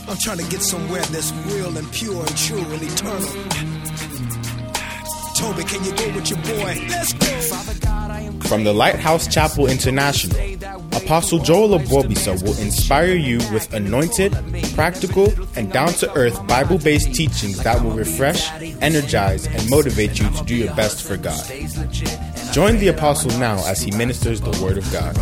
I'm trying to get somewhere that's real and pure and true and eternal. Toby, can you go with your boy? Let's go. From the Lighthouse Chapel International, Apostle Joel Obobisa will inspire you with anointed, practical, and down-to-earth Bible-based teachings that will refresh, energize, and motivate you to do your best for God. Join the Apostle now as he ministers the Word of God.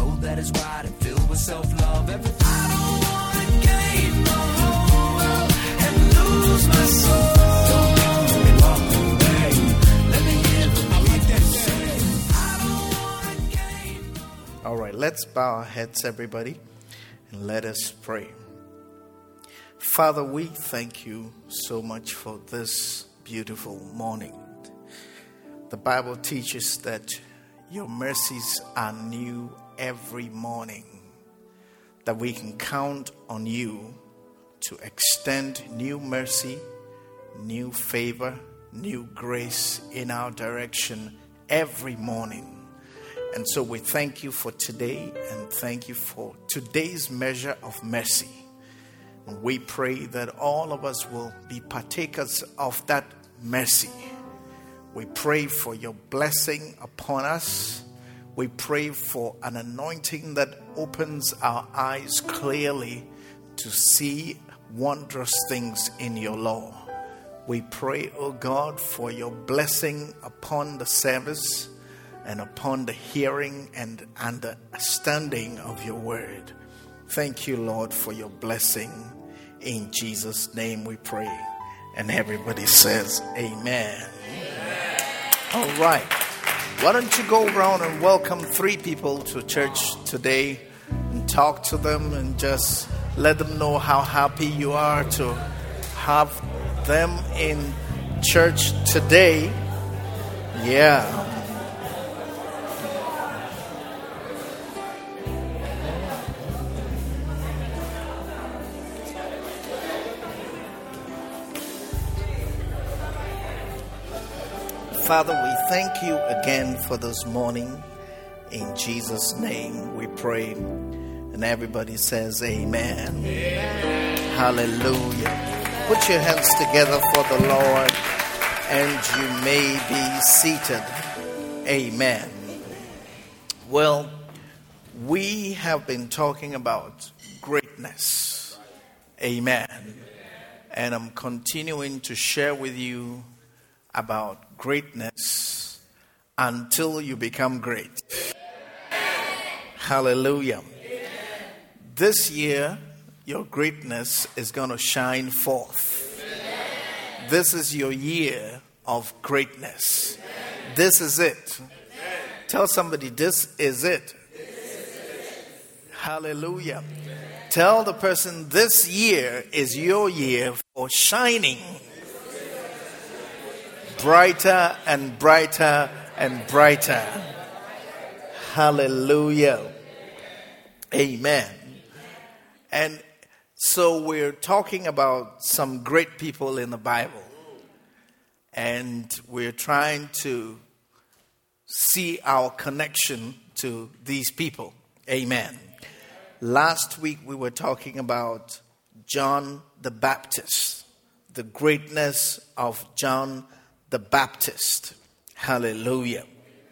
All right, let's bow our heads, everybody, and let us pray. Father, we thank you so much for this beautiful morning. The Bible teaches that your mercies are new every morning, that we can count on you to extend new mercy, new favor, new grace in our direction every morning. And so we thank you for today and thank you for today's measure of mercy. And we pray that all of us will be partakers of that mercy. We pray for your blessing upon us. We pray for an anointing that opens our eyes clearly to see wondrous things in your law. We pray, O God, for your blessing upon the service and upon the hearing and understanding of your word. Thank you, Lord, for your blessing. In Jesus' name we pray. And everybody says, amen. All right. Why don't you go around and welcome 3 people to church today and talk to them and just let them know how happy you are to have them in church today. Yeah. Father, we thank you again for this morning. In Jesus' name we pray. And everybody says amen. Amen. Hallelujah. Put your hands together for the Lord and you may be seated. Amen. Well, we have been talking about greatness. Amen. And I'm continuing to share with you about greatness until you become great. Hallelujah. This year, your greatness is going to shine forth. This is your year of greatness. This is it. Tell somebody, this is it. Hallelujah. Tell the person, this year is your year for shining. Brighter and brighter and brighter. Hallelujah. Amen. And so we're talking about some great people in the Bible. And we're trying to see our connection to these people. Amen. Last week we were talking about John the Baptist. The greatness of John the Baptist. Hallelujah.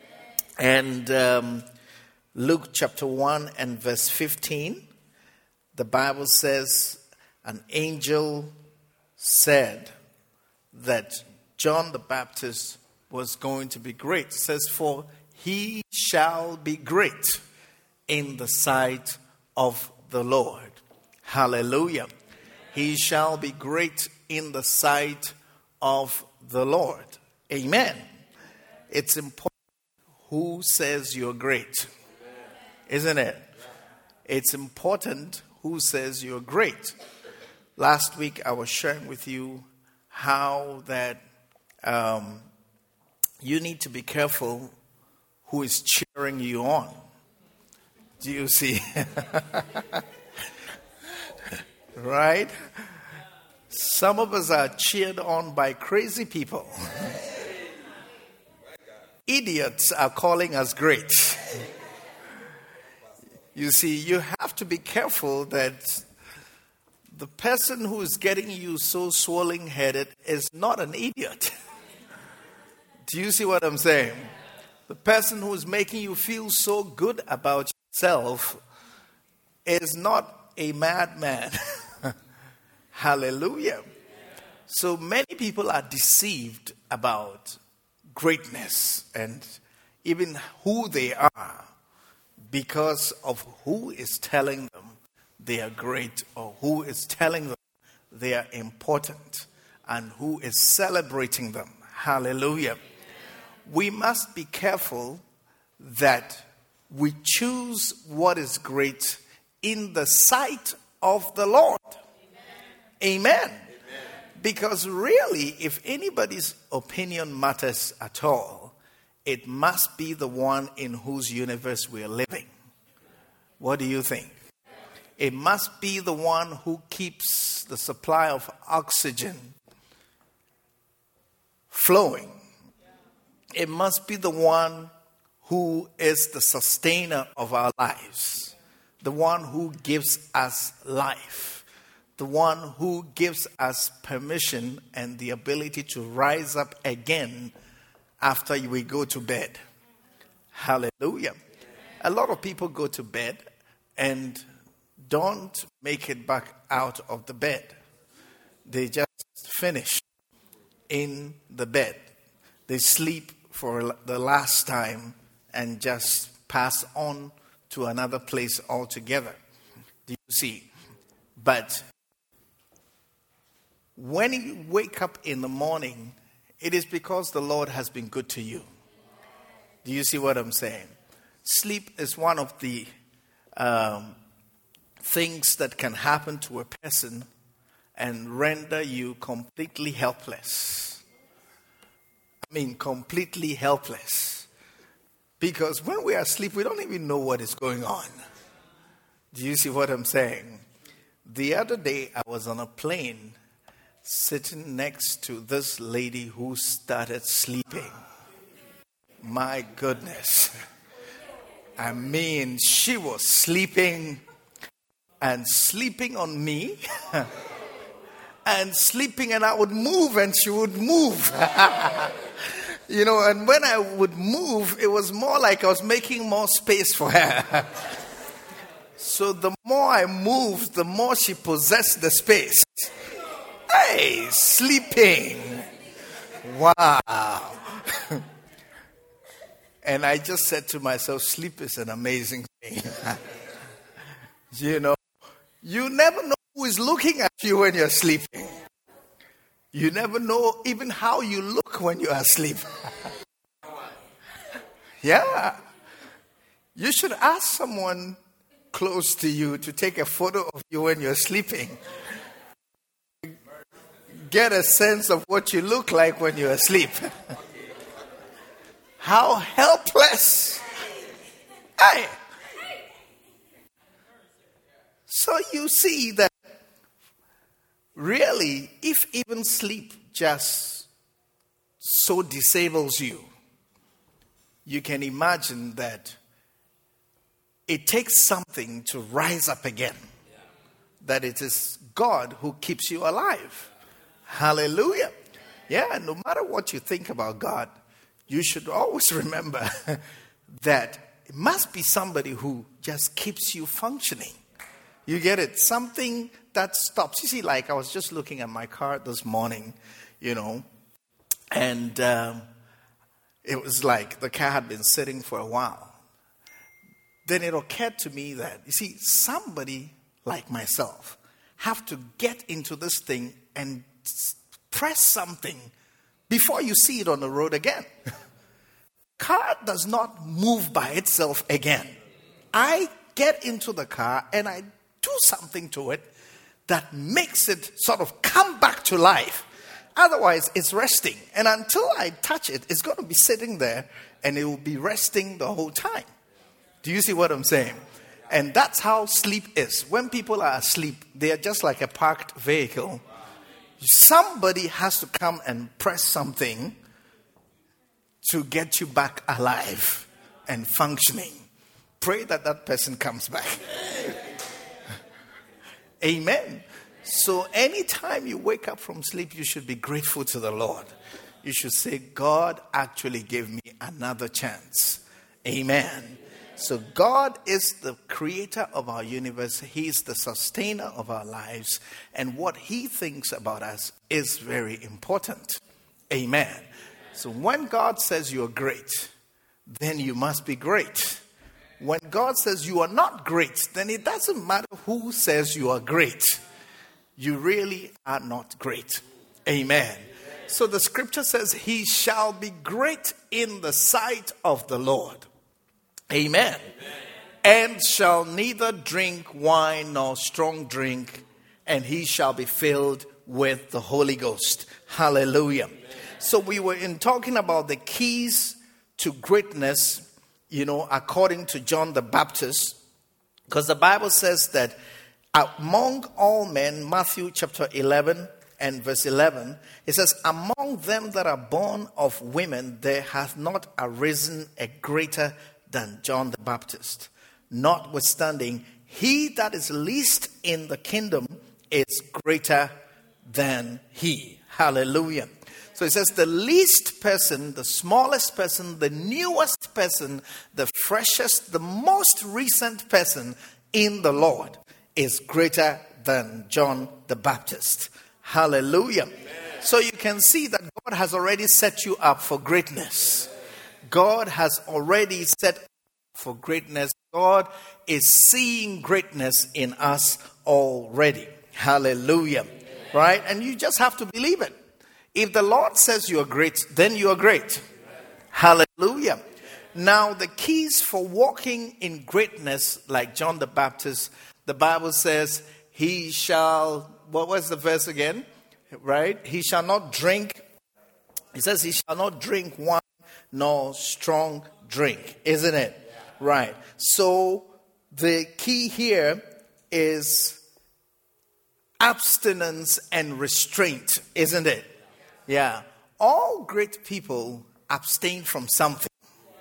And Luke chapter 1 and verse 15, the Bible says, an angel said that John the Baptist was going to be great. It says, for he shall be great in the sight of the Lord. Hallelujah. He shall be great in the sight of the Lord. Amen. It's important who says you're great, isn't it? It's important who says you're great. Last week I was sharing with you how that you need to be careful who is cheering you on. Do you see? Right? Some of us are cheered on by crazy people. Idiots are calling us great. You see, you have to be careful that the person who is getting you so swollen-headed is not an idiot. Do you see what I'm saying? The person who is making you feel so good about yourself is not a madman. Hallelujah. So many people are deceived about greatness and even who they are because of who is telling them they are great, or who is telling them they are important, and who is celebrating them. Hallelujah. We must be careful that we choose what is great in the sight of the Lord. Amen. Amen. Because really, if anybody's opinion matters at all, it must be the one in whose universe we are living. What do you think? It must be the one who keeps the supply of oxygen flowing. It must be the one who is the sustainer of our lives, the one who gives us life, the one who gives us permission and the ability to rise up again after we go to bed. Hallelujah. A lot of people go to bed and don't make it back out of the bed. They just finish in the bed. They sleep for the last time and just pass on to another place altogether. Do you see? But when you wake up in the morning, it is because the Lord has been good to you. Do you see what I'm saying? Sleep is one of the things that can happen to a person and render you completely helpless. I mean, completely helpless. Because when we are asleep, we don't even know what is going on. Do you see what I'm saying? The other day, I was on a plane sitting next to this lady who started sleeping. My goodness. I mean, she was sleeping and sleeping on me and sleeping, and I would move and she would move. You know, and when I would move, it was more like I was making more space for her. So the more I moved, the more she possessed the space. Hey, sleeping. Wow. And I just said to myself, sleep is an amazing thing. You know, you never know who is looking at you when you're sleeping. You never know even how you look when you are asleep. Yeah. You should ask someone close to you to take a photo of you when you're sleeping. Get a sense of what you look like when you're asleep. How helpless. Hey. So you see that really, if even sleep just so disables you, you can imagine that it takes something to rise up again. That it is God who keeps you alive. Hallelujah. Yeah, no matter what you think about God, you should always remember that it must be somebody who just keeps you functioning. You get it? Something that stops. You see, like I was just looking at my car this morning, you know, and it was like the car had been sitting for a while. Then it occurred to me that, you see, somebody like myself have to get into this thing and press something before you see it on the road again. Car does not move by itself again. I get into the car and I do something to it that makes it sort of come back to life. Otherwise, it's resting. And until I touch it, it's going to be sitting there and it will be resting the whole time. Do you see what I'm saying? And that's how sleep is. When people are asleep, they are just like a parked vehicle. Somebody has to come and press something to get you back alive and functioning. Pray that that person comes back. Amen. So anytime you wake up from sleep, you should be grateful to the Lord. You should say, God actually gave me another chance. Amen. So God is the creator of our universe. He is the sustainer of our lives. And what he thinks about us is very important. Amen. So when God says you're great, then you must be great. When God says you are not great, then it doesn't matter who says you are great. You really are not great. Amen. So the scripture says, he shall be great in the sight of the Lord. Amen. And shall neither drink wine nor strong drink, and he shall be filled with the Holy Ghost. Hallelujah. So we were talking about the keys to greatness, according to John the Baptist, because the Bible says that among all men, Matthew chapter 11 and verse 11, it says, among them that are born of women, there hath not arisen a greater than John the Baptist. Notwithstanding, he that is least in the kingdom is greater than he. Hallelujah. So it says the least person, the smallest person, the newest person, the freshest, the most recent person in the Lord is greater than John the Baptist. Hallelujah. Amen. So you can see that God has already set you up for greatness. God has already set up for greatness. God is seeing greatness in us already. Hallelujah. Amen. Right? And you just have to believe it. If the Lord says you are great, then you are great. Amen. Hallelujah. Now, the keys for walking in greatness, like John the Baptist, the Bible says, he shall, what was the verse again? Right? He shall not drink. It says he shall not drink wine nor strong drink. Isn't it? Yeah. Right. So, the key here is abstinence and restraint. Isn't it? Yeah. All great people abstain from something.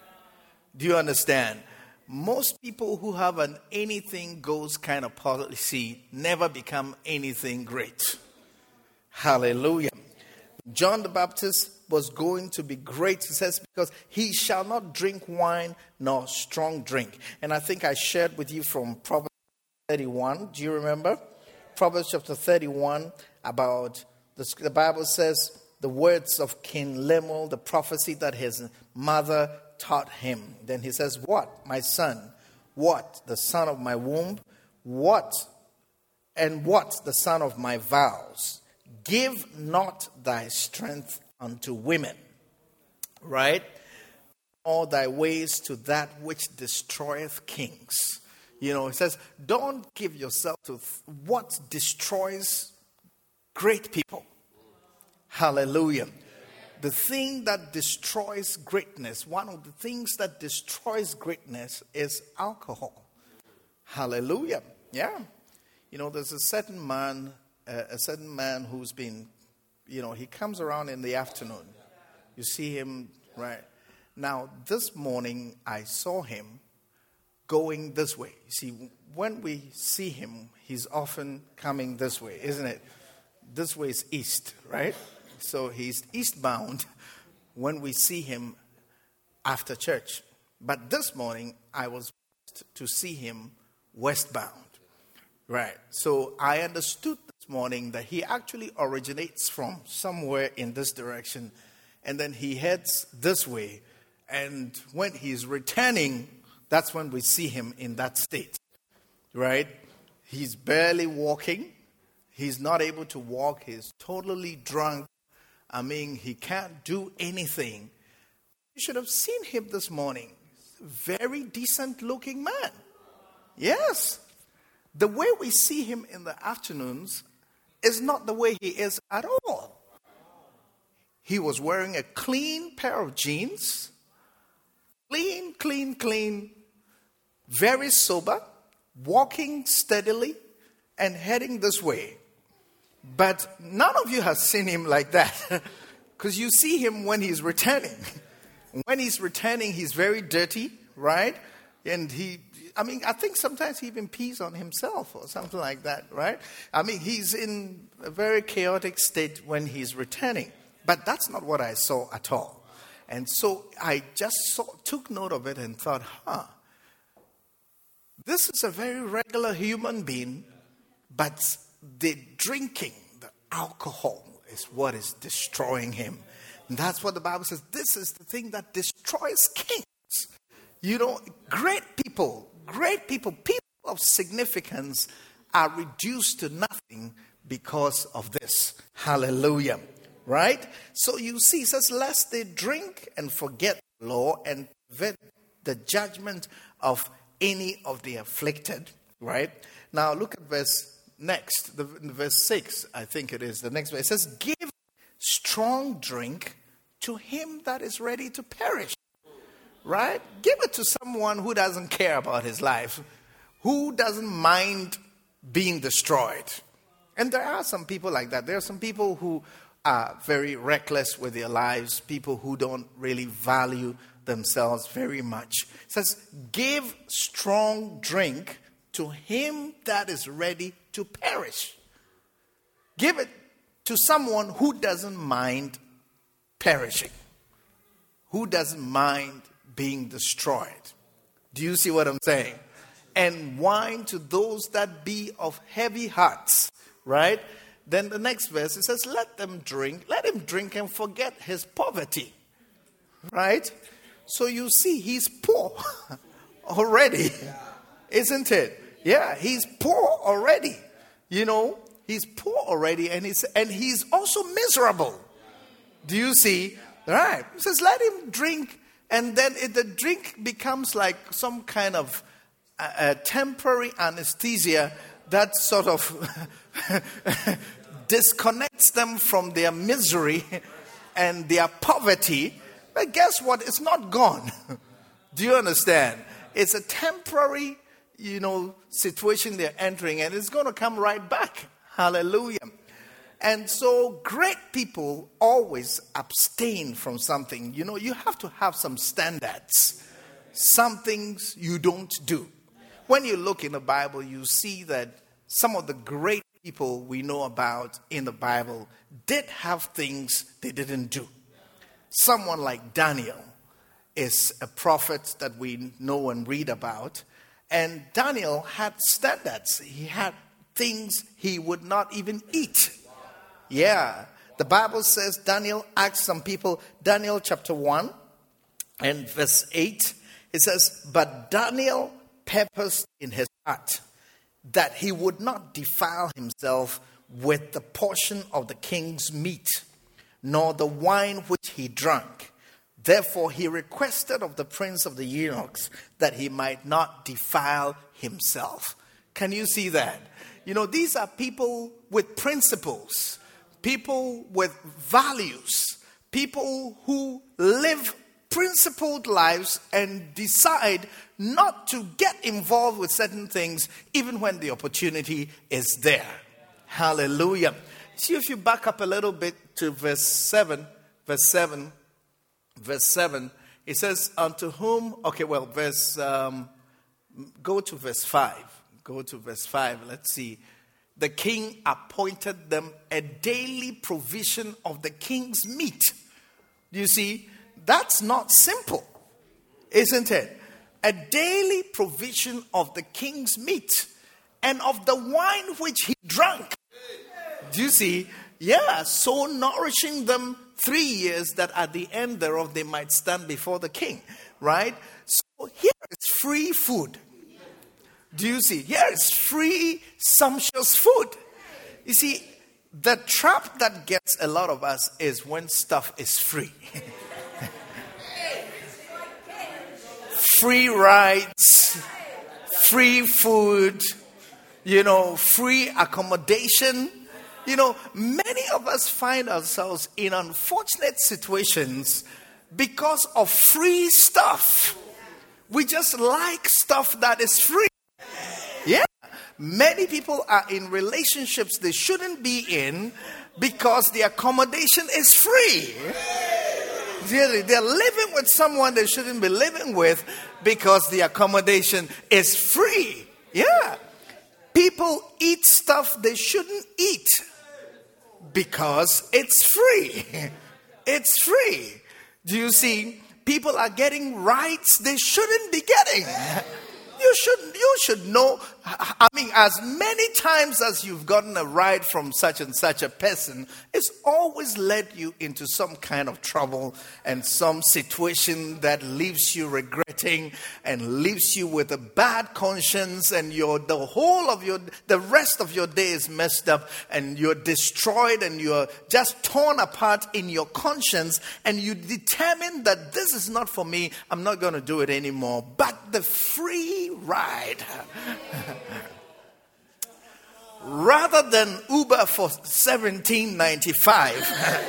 Do you understand? Most people who have an anything goes kind of policy never become anything great. Hallelujah. John the Baptist was going to be great, it says, because he shall not drink wine nor strong drink. And I think I shared with you from Proverbs 31. Do you remember? Proverbs chapter 31 about, the Bible says, the words of King Lemuel, the prophecy that his mother taught him. Then he says, what, my son? What, the son of my womb? What, and what, the son of my vows? Give not thy strength unto women, right? All thy ways to that which destroyeth kings. It says, don't give yourself to what destroys great people. Hallelujah. The thing that destroys greatness, one of the things that destroys greatness is alcohol. Hallelujah. Yeah. There's a certain man who's been, he comes around in the afternoon. You see him, right? Now, this morning, I saw him going this way. You see, when we see him, he's often coming this way, isn't it? This way is east, right? So he's eastbound when we see him after church. But this morning, I was to see him westbound. Right. So I understood this morning that he actually originates from somewhere in this direction. And then he heads this way. And when he's returning, that's when we see him in that state. Right. He's barely walking. He's not able to walk. He's totally drunk. He can't do anything. You should have seen him this morning. Very decent looking man. Yes. The way we see him in the afternoons is not the way he is at all. He was wearing a clean pair of jeans. Clean. Very sober. Walking steadily and heading this way. But none of you have seen him like that. Because you see him when he's returning. When he's returning, he's very dirty, right? And I think sometimes he even pees on himself or something like that, right? I mean, he's in a very chaotic state when he's returning. But that's not what I saw at all. And so I just took note of it and thought, this is a very regular human being, but the drinking, the alcohol is what is destroying him. And that's what the Bible says. This is the thing that destroys kings. You know, great people of significance are reduced to nothing because of this. Hallelujah. Right? So you see, it says, lest they drink and forget the law and prevent the judgment of any of the afflicted. Right? Now look at verse 6, I think it is. The next verse. It says, give strong drink to him that is ready to perish. Right? Give it to someone who doesn't care about his life, who doesn't mind being destroyed. And there are some people like that. There are some people who are very reckless with their lives, people who don't really value themselves very much. It says, give strong drink to him that is ready to perish. Give it to someone who doesn't mind perishing, who doesn't mind being destroyed. Do you see what I'm saying? And wine to those that be of heavy hearts, right? Then the next verse, it says, let him drink and forget his poverty, right? So you see, he's poor already, isn't it? Yeah, he's poor already. You know, he's poor already, and he's also miserable. Do you see? Right. It says, let him drink, and then the drink becomes like some kind of temporary anesthesia that sort of disconnects them from their misery and their poverty. But guess what? It's not gone. Do you understand? It's a temporary, situation they're entering, and it's going to come right back. Hallelujah. And so great people always abstain from something. You have to have some standards. Some things you don't do. When you look in the Bible, you see that some of the great people we know about in the Bible did have things they didn't do. Someone like Daniel is a prophet that we know and read about. And Daniel had standards. He had things he would not even eat. Yeah. The Bible says Daniel asked some people, Daniel chapter 1 and verse 8. It says, but Daniel purposed in his heart that he would not defile himself with the portion of the king's meat, nor the wine which he drank. Therefore he requested of the prince of the eunuchs that he might not defile himself. Can you see that? These are people with principles, people with values, people who live principled lives and decide not to get involved with certain things even when the opportunity is there. Hallelujah. See, if you back up a little bit to verse 7, it says, unto whom, go to verse 5. Let's see. The king appointed them a daily provision of the king's meat. You see, that's not simple, isn't it? A daily provision of the king's meat and of the wine which he drank. Do you see? Yeah, so nourishing them 3 years that at the end thereof they might stand before the king, right? So here is free food. Do you see? Here is free, sumptuous food. You see, the trap that gets a lot of us is when stuff is free. Free rides, free food, free accommodation. Many of us find ourselves in unfortunate situations because of free stuff. We just like stuff that is free. Yeah. Many people are in relationships they shouldn't be in because the accommodation is free. Really, they're living with someone they shouldn't be living with because the accommodation is free. Yeah. People eat stuff they shouldn't eat because it's free. It's free. Do you see? People are getting rights they shouldn't be getting. You should know. I mean, as many times as you've gotten a ride from such and such a person, it's always led you into some kind of trouble and some situation that leaves you regretting and leaves you with a bad conscience, and the rest of your day is messed up, and you're destroyed, and you're just torn apart in your conscience, and you determine that this is not for me. I'm not going to do it anymore. But the free ride, rather than Uber for $17.95,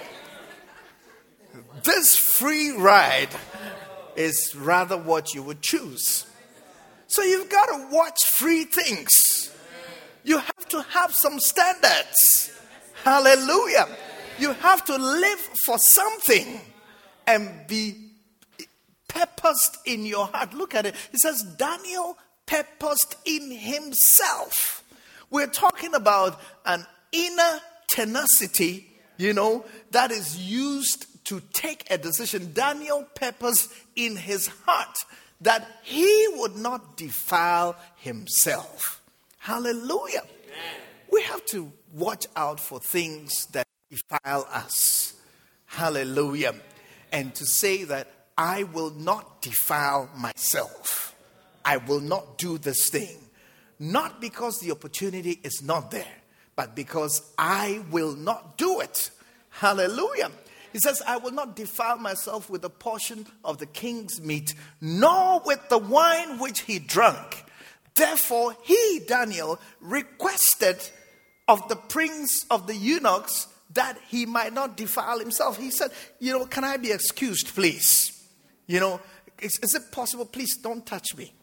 this free ride is rather what you would choose. So you've got to watch free things. You have to have some standards. Hallelujah. You have to live for something and be purposed in your heart. Look at it. It says Daniel purposed in himself. We're talking about an inner tenacity, that is used to take a decision. Daniel purposed in his heart that he would not defile himself. Hallelujah. We have to watch out for things that defile us. Hallelujah. And to say that I will not defile myself. I will not do this thing. Not because the opportunity is not there, but because I will not do it. Hallelujah. He says, I will not defile myself with a portion of the king's meat, nor with the wine which he drank. Therefore, he, Daniel, requested of the prince of the eunuchs that he might not defile himself. He said, can I be excused, please? Is it possible? Please don't touch me.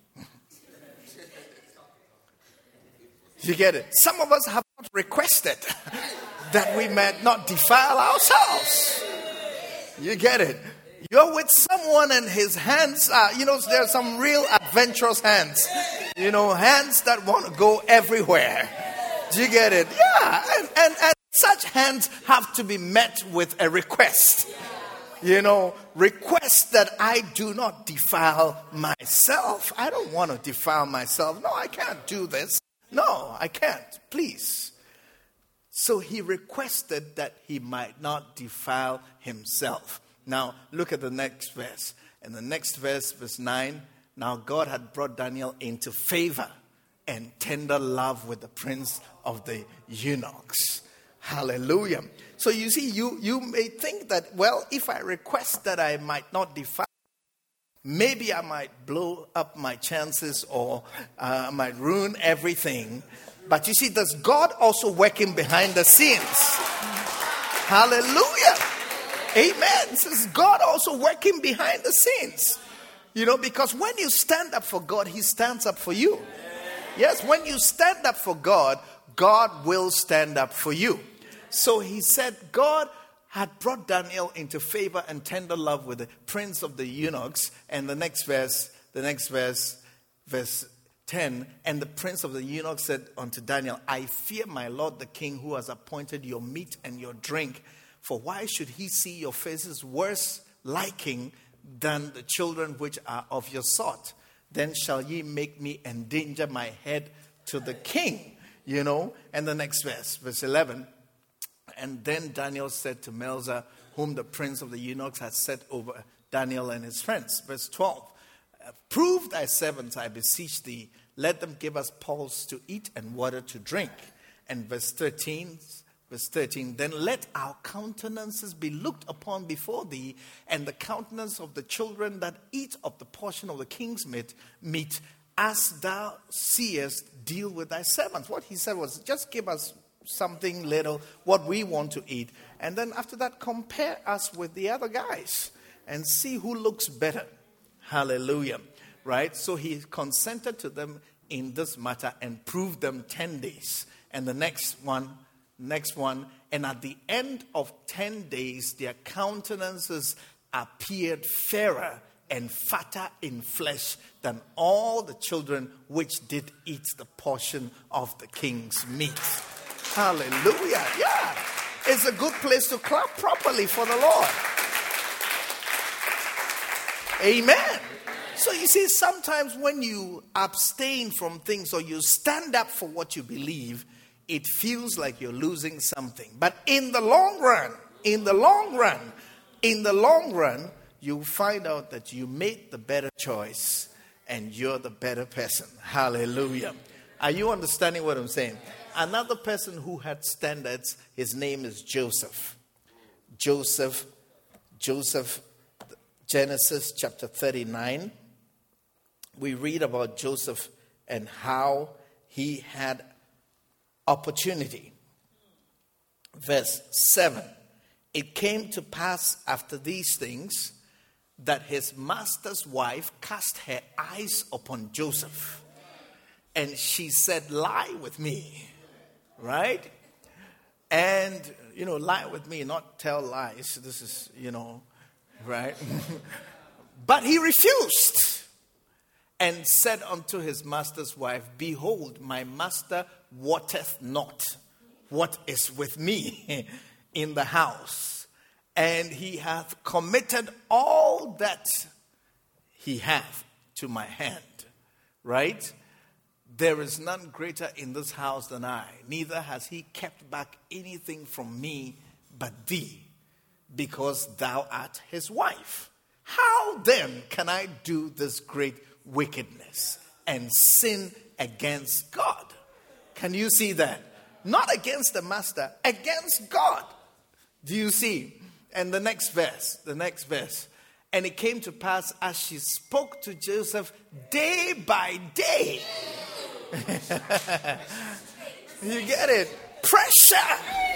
You get it? Some of us have not requested that we might not defile ourselves. You get it? You're with someone and his hands are, there are some real adventurous hands. Hands that want to go everywhere. Do you get it? Yeah. And such hands have to be met with a request. Request that I do not defile myself. I don't want to defile myself. No, I can't do this. No, I can't. Please. So he requested that he might not defile himself. Now, look at the next verse. In the next verse, verse 9, now God had brought Daniel into favor and tender love with the prince of the eunuchs. Hallelujah. So you see, you may think that, well, if I request that I might not defile, maybe I might blow up my chances or I might ruin everything. But you see, there's God also working behind the scenes. Hallelujah. Amen. This is God also working behind the scenes. Because when you stand up for God, He stands up for you. Yes, when you stand up for God, God will stand up for you. So he said God had brought Daniel into favor and tender love with the prince of the eunuchs. And the next verse, verse 10, and the prince of the eunuchs said unto Daniel, I fear my lord the king, who has appointed your meat and your drink. For why should he see your faces worse liking than the children which are of your sort? Then shall ye make me endanger my head to the king. And the next verse, verse 11. And then Daniel said to Melzar, whom the prince of the eunuchs had set over Daniel and his friends. Verse 12. Prove thy servants, I beseech thee. Let them give us pulse to eat and water to drink. And verse 13. Then let our countenances be looked upon before thee, and the countenance of the children that eat of the portion of the king's meat, as thou seest, deal with thy servants. What he said was, just give us something little, what we want to eat. And then after that, compare us with the other guys and see who looks better. Hallelujah. Right? So he consented to them in this matter and proved them 10 days. And the next one, and at the end of 10 days, their countenances appeared fairer and fatter in flesh than all the children which did eat the portion of the king's meat. Hallelujah. Yeah. It's a good place to clap properly for the Lord. Amen. So you see, sometimes when you abstain from things or you stand up for what you believe, it feels like you're losing something. But in the long run, you find out that you made the better choice and you're the better person. Hallelujah. Are you understanding what I'm saying? Another person who had standards, his name is Joseph. Joseph, Genesis chapter 39. We read about Joseph and how he had opportunity. Verse 7. It came to pass after these things that his master's wife cast her eyes upon Joseph. And she said, lie with me. Right? And, lie with me, not tell lies. This is, right? But he refused and said unto his master's wife, behold, my master wotteth not what is with me in the house, and he hath committed all that he hath to my hand. Right? There is none greater in this house than I, neither has he kept back anything from me but thee, because thou art his wife. How then can I do this great wickedness and sin against God? Can you see that? Not against the master, against God. Do you see? And the next verse. And it came to pass as she spoke to Joseph day by day. You get it? Pressure.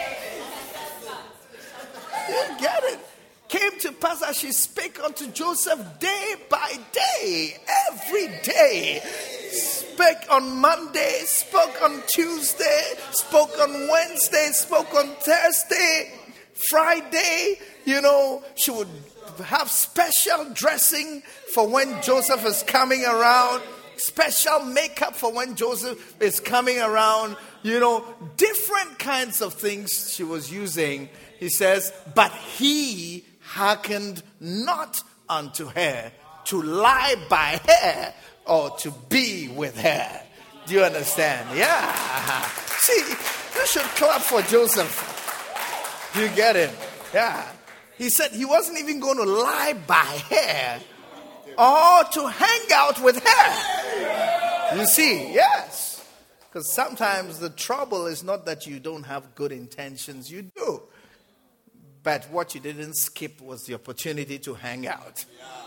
You get it? Came to pass as she spake unto Joseph day by day, every day. Spake on Monday, spoke on Tuesday, spoke on Wednesday, spoke on Thursday, Friday. She would have special dressing for when Joseph is coming around, special makeup for when Joseph is coming around. Different kinds of things she was using. He says, but he hearkened not unto her to lie by her or to be with her. Do you understand? Yeah. See, you should clap for Joseph. You get it? Yeah. He said he wasn't even going to lie by her or to hang out with her. You see? Yes. Because sometimes the trouble is not that you don't have good intentions. You do. But what you didn't skip was the opportunity to hang out.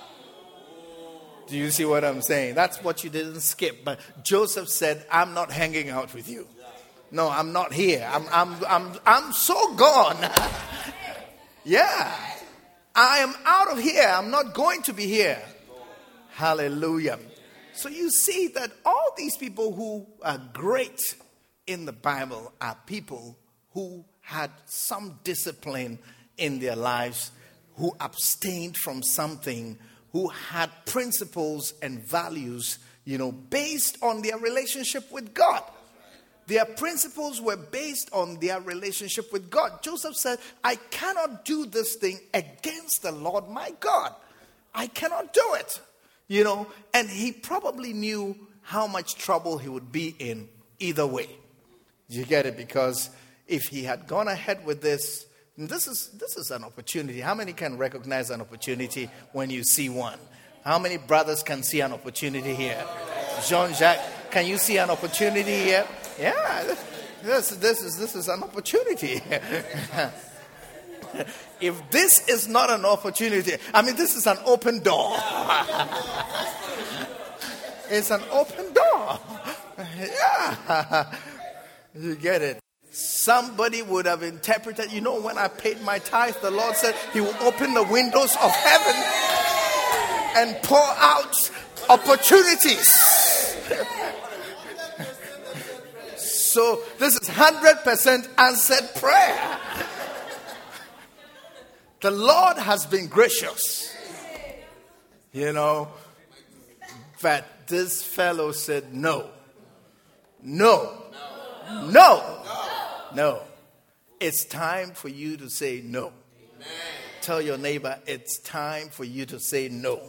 Do you see what I'm saying? That's what you didn't skip. But Joseph said, I'm not hanging out with you. No, I'm not here. I'm so gone. Yeah. I am out of here. I'm not going to be here. Hallelujah. So you see that all these people who are great in the Bible are people who had some discipline in their lives, who abstained from something, who had principles and values, based on their relationship with God. Their principles were based on their relationship with God. Joseph said, I cannot do this thing against the Lord my God. I cannot do it. And he probably knew how much trouble he would be in either way. You get it? Because if he had gone ahead with this is an opportunity. How many can recognize an opportunity when you see one? How many brothers can see an opportunity here? Jean-Jacques, can you see an opportunity here? Yeah, this is an opportunity. If this is not an opportunity, this is an open door. It's an open door. Yeah, you get it. Somebody would have interpreted, when I paid my tithe, the Lord said he will open the windows of heaven and pour out opportunities. So this is 100% answered prayer. The Lord has been gracious. But this fellow said no. No. It's time for you to say no. Amen. Tell your neighbor, it's time for you to say no.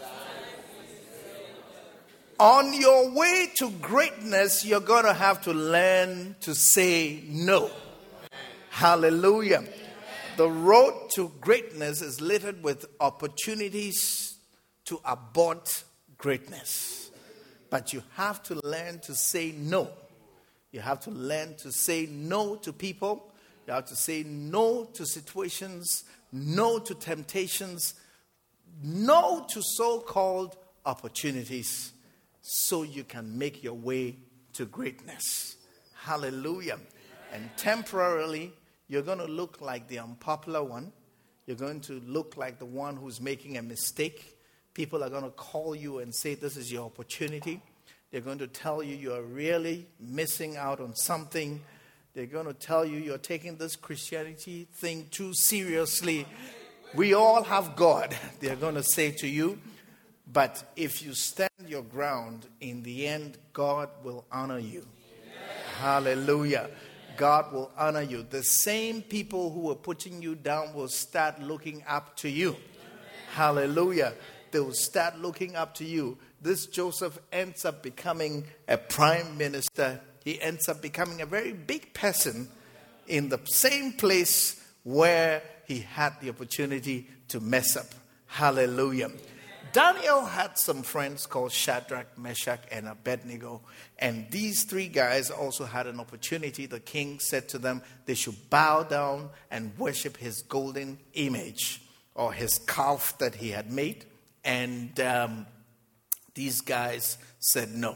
On your way to greatness, you're going to have to learn to say no. Amen. Hallelujah. Amen. The road to greatness is littered with opportunities to abort greatness. But you have to learn to say no. You have to learn to say no to people. You have to say no to situations, no to temptations, no to so-called opportunities, so you can make your way to greatness. Hallelujah. And temporarily, you're going to look like the unpopular one. You're going to look like the one who's making a mistake. People are going to call you and say, this is your opportunity. They're going to tell you you're really missing out on something. They're going to tell you you're taking this Christianity thing too seriously. We all have God, they're going to say to you. But if you stand your ground, in the end, God will honor you. Hallelujah. God will honor you. The same people who were putting you down will start looking up to you. Hallelujah. They will start looking up to you. This Joseph ends up becoming a prime minister. He ends up becoming a very big person in the same place where he had the opportunity to mess up. Hallelujah. Daniel had some friends called Shadrach, Meshach, and Abednego. And these three guys also had an opportunity. The king said to them they should bow down and worship his golden image or his calf that he had made. And these guys said, no,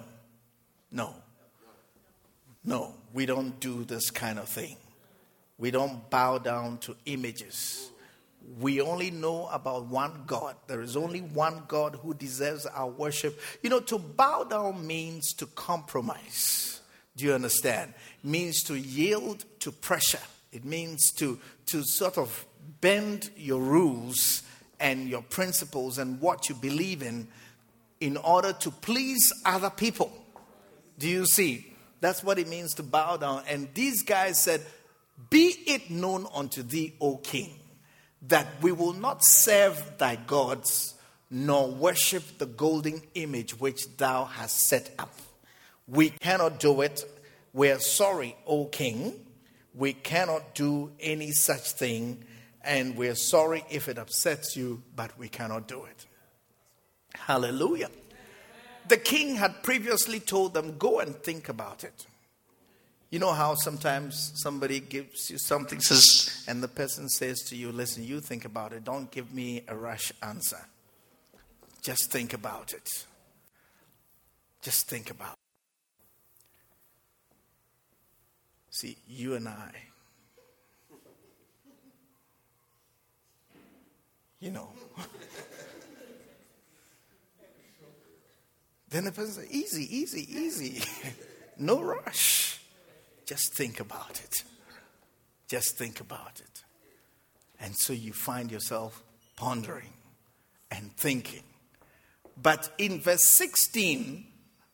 we don't do this kind of thing. We don't bow down to images. We only know about one God. There is only one God who deserves our worship. To bow down means to compromise. Do you understand? It means to yield to pressure. It means to sort of bend your rules and your principles and what you believe in order to please other people. Do you see? That's what it means to bow down. And these guys said, be it known unto thee, O king, that we will not serve thy gods, nor worship the golden image which thou hast set up. We cannot do it. We are sorry, O king. We cannot do any such thing. And we're sorry if it upsets you, but we cannot do it. Hallelujah. The king had previously told them, go and think about it. You know how sometimes somebody gives you something and the person says to you, listen, you think about it. Don't give me a rash answer. Just think about it. Just think about it. See, you and I, then the person says, easy. No rush. Just think about it. Just think about it. And so you find yourself pondering and thinking. But in verse 16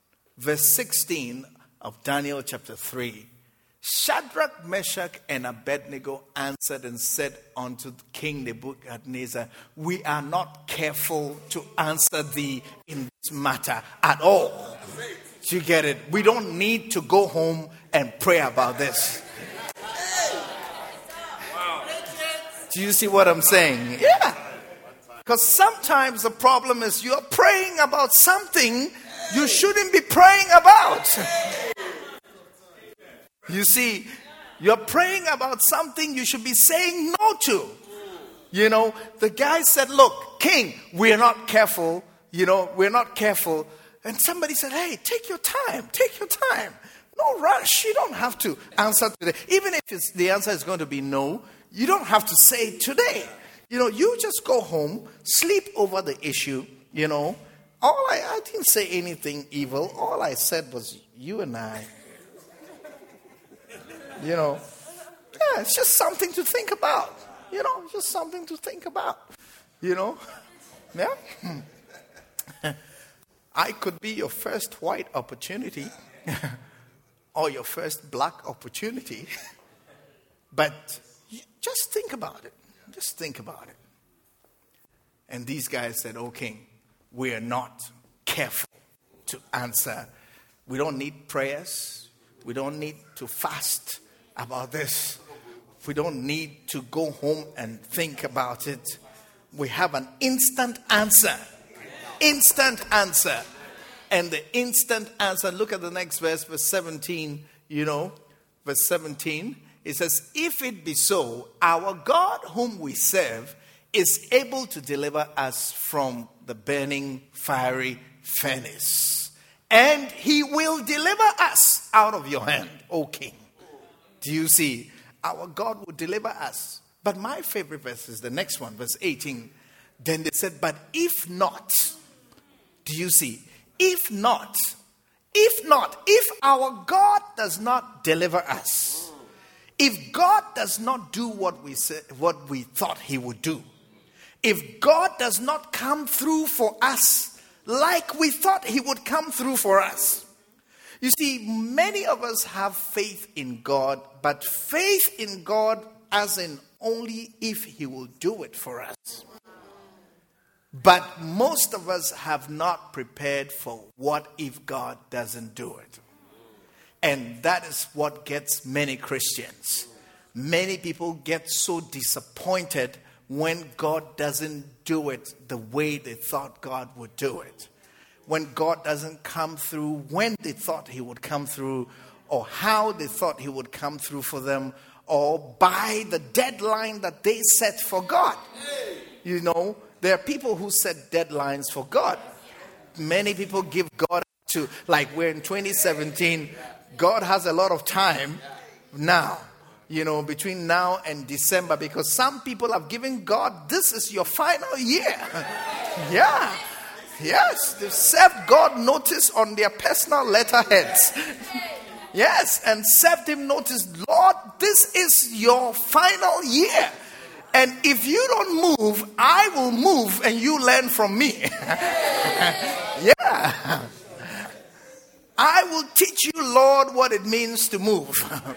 of Daniel chapter 3, Shadrach, Meshach, and Abednego answered and said unto King Nebuchadnezzar, we are not careful to answer thee in this matter at all. Do you get it? We don't need to go home and pray about this. Do you see what I'm saying? Yeah. Because sometimes the problem is you're praying about something you shouldn't be praying about. You see, you're praying about something you should be saying no to. The guy said, look, king, we're not careful. We're not careful. And somebody said, hey, take your time. No rush. You don't have to answer today. Even if the answer is going to be no, you don't have to say it today. You just go home, sleep over the issue. I didn't say anything evil. All I said was you and I. It's just something to think about. just something to think about. Yeah. I could be your first white opportunity or your first black opportunity. But just think about it. Just think about it. And these guys said, "Oh, King, we are not careful to answer. We don't need prayers. We don't need to fast about this. We don't need to go home and think about it. We have an instant answer." Instant answer. And the instant answer, look at the next verse 17, verse 17. It says, "If it be so, our God whom we serve is able to deliver us from the burning fiery furnace. And he will deliver us out of your hand, O King." Do you see? Our God will deliver us. But my favorite verse is the next one, verse 18. Then they said, "But if not," do you see? If our God does not deliver us, if God does not do what we thought he would do, if God does not come through for us like we thought he would come through for us. You see, many of us have faith in God, but faith in God as in only if he will do it for us. But most of us have not prepared for what if God doesn't do it. And that is what gets many Christians. Many people get so disappointed when God doesn't do it the way they thought God would do it. When God doesn't come through when they thought he would come through, or how they thought he would come through for them, or by the deadline that they set for God. There are people who set deadlines for God. Many people give God to, like we're in 2017, God has a lot of time now, between now and December, because some people have given God, this is your final year. Yeah. Yes, they've served God notice on their personal letterheads. Yes, and served him notice, Lord, this is your final year. And if you don't move, I will move and you learn from me. Yeah. I will teach you, Lord, what it means to move.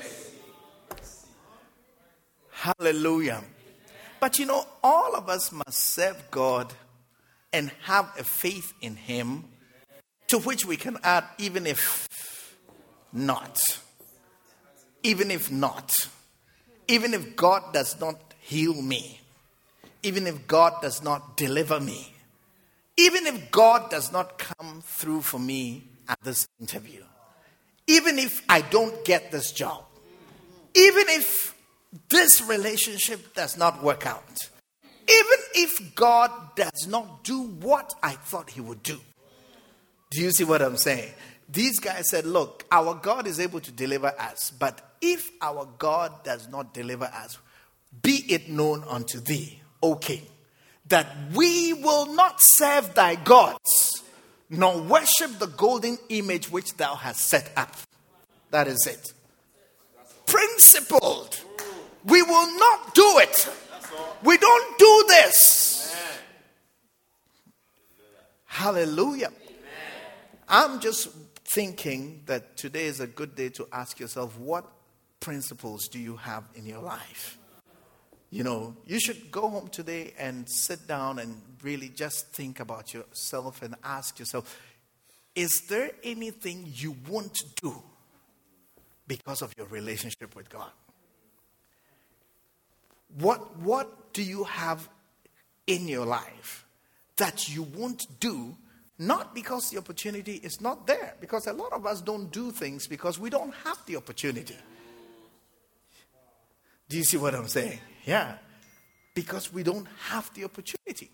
Hallelujah. But all of us must serve God and have a faith in him, to which we can add, even if not. Even if not. Even if God does not heal me. Even if God does not deliver me. Even if God does not come through for me at this interview. Even if I don't get this job. Even if this relationship does not work out. Even if God does not do what I thought he would do. Do you see what I'm saying? These guys said, look, our God is able to deliver us. But if our God does not deliver us, be it known unto thee, O King, that we will not serve thy gods, nor worship the golden image which thou hast set up. That is it. Principled. We will not do it. We don't do this. Hallelujah. I'm just thinking that today is a good day to ask yourself, what principles do you have in your life? You should go home today and sit down and really just think about yourself and ask yourself, is there anything you won't do because of your relationship with God? What do you have in your life that you won't do, not because the opportunity is not there? Because a lot of us don't do things because we don't have the opportunity. Do you see what I'm saying? Yeah. Because we don't have the opportunity.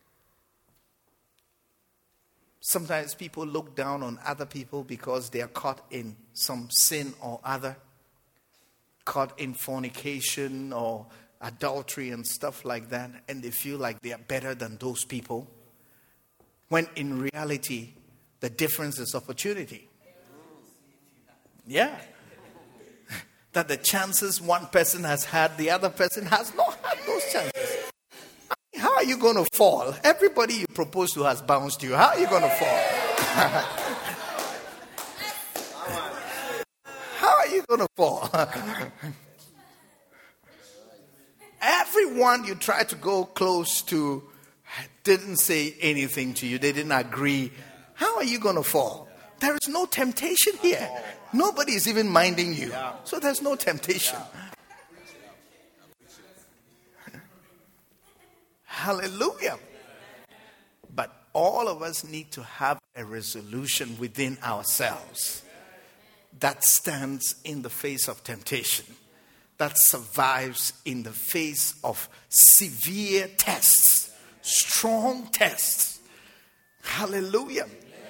Sometimes people look down on other people because they are caught in some sin or other. Caught in fornication or adultery and stuff like that, and they feel like they are better than those people, when in reality the difference is opportunity. Yeah. That the chances one person has had, the other person has not had those less chances. How are you going to fall? Everybody you propose to has bounced you. How are you going to fall? How are you going to fall? Everyone you try to go close to didn't say anything to you. They didn't agree. How are you going to fall? There is no temptation here. Nobody is even minding you. So there's no temptation. Hallelujah. But all of us need to have a resolution within ourselves that stands in the face of temptation, that survives in the face of severe tests, strong tests. Hallelujah.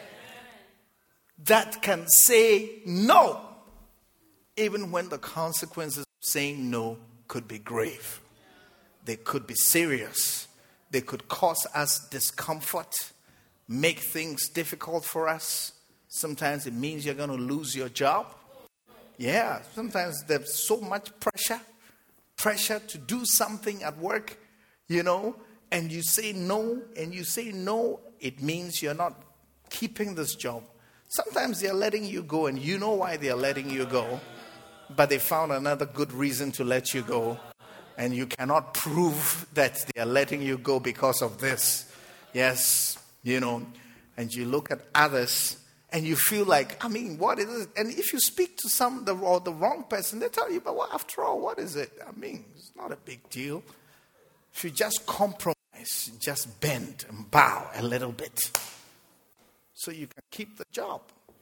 That can say no, even when the consequences of saying no could be grave. They could be serious. They could cause us discomfort, make things difficult for us. Sometimes it means you're going to lose your job. Yeah, sometimes there's so much pressure to do something at work, and you say no, it means you're not keeping this job. Sometimes they're letting you go, and you know why they're letting you go, but they found another good reason to let you go. And you cannot prove that they are letting you go because of this. Yes, and you look at others and you feel like, what is it? And if you speak to the wrong person, they tell you, but after all, what is it? It's not a big deal. If you just compromise, just bend and bow a little bit so you can keep the job.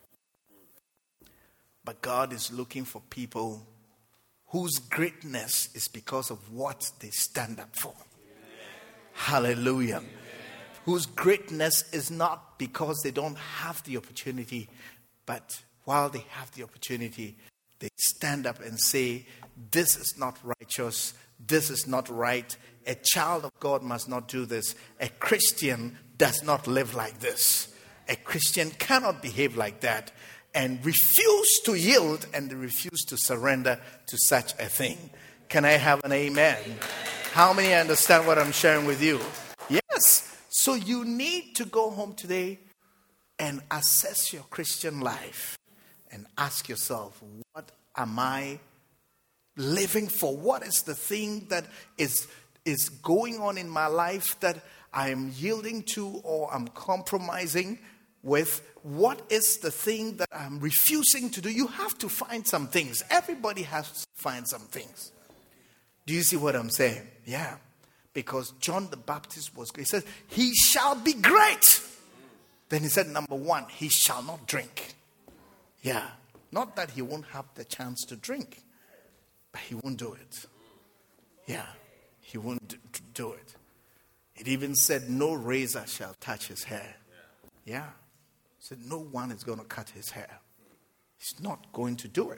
But God is looking for people whose greatness is because of what they stand up for. Hallelujah. Whose greatness is not because they don't have the opportunity, but while they have the opportunity, they stand up and say, this is not righteous, this is not right. A child of God must not do this. A Christian does not live like this. A Christian cannot behave like that. And refuse to yield and refuse to surrender to such a thing. Can I have an amen? How many understand what I'm sharing with you? Yes. So you need to go home today and assess your Christian life and ask yourself, what am I living for? What is the thing that is going on in my life that I am yielding to or I'm compromising with? What is the thing that I'm refusing to do? You have to find some things. Everybody has to find some things. Do you see what I'm saying? Yeah. Because John the Baptist was great. He says, he shall be great. Then he said, number one, he shall not drink. Yeah. Not that he won't have the chance to drink, but he won't do it. Yeah. He won't do it. It even said, no razor shall touch his hair. Yeah. Said no one is going to cut his hair. He's not going to do it.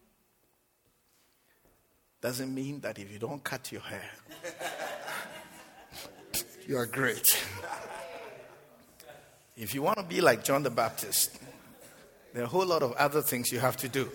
Doesn't mean that if you don't cut your hair, you are great. If you want to be like John the Baptist, there are a whole lot of other things you have to do.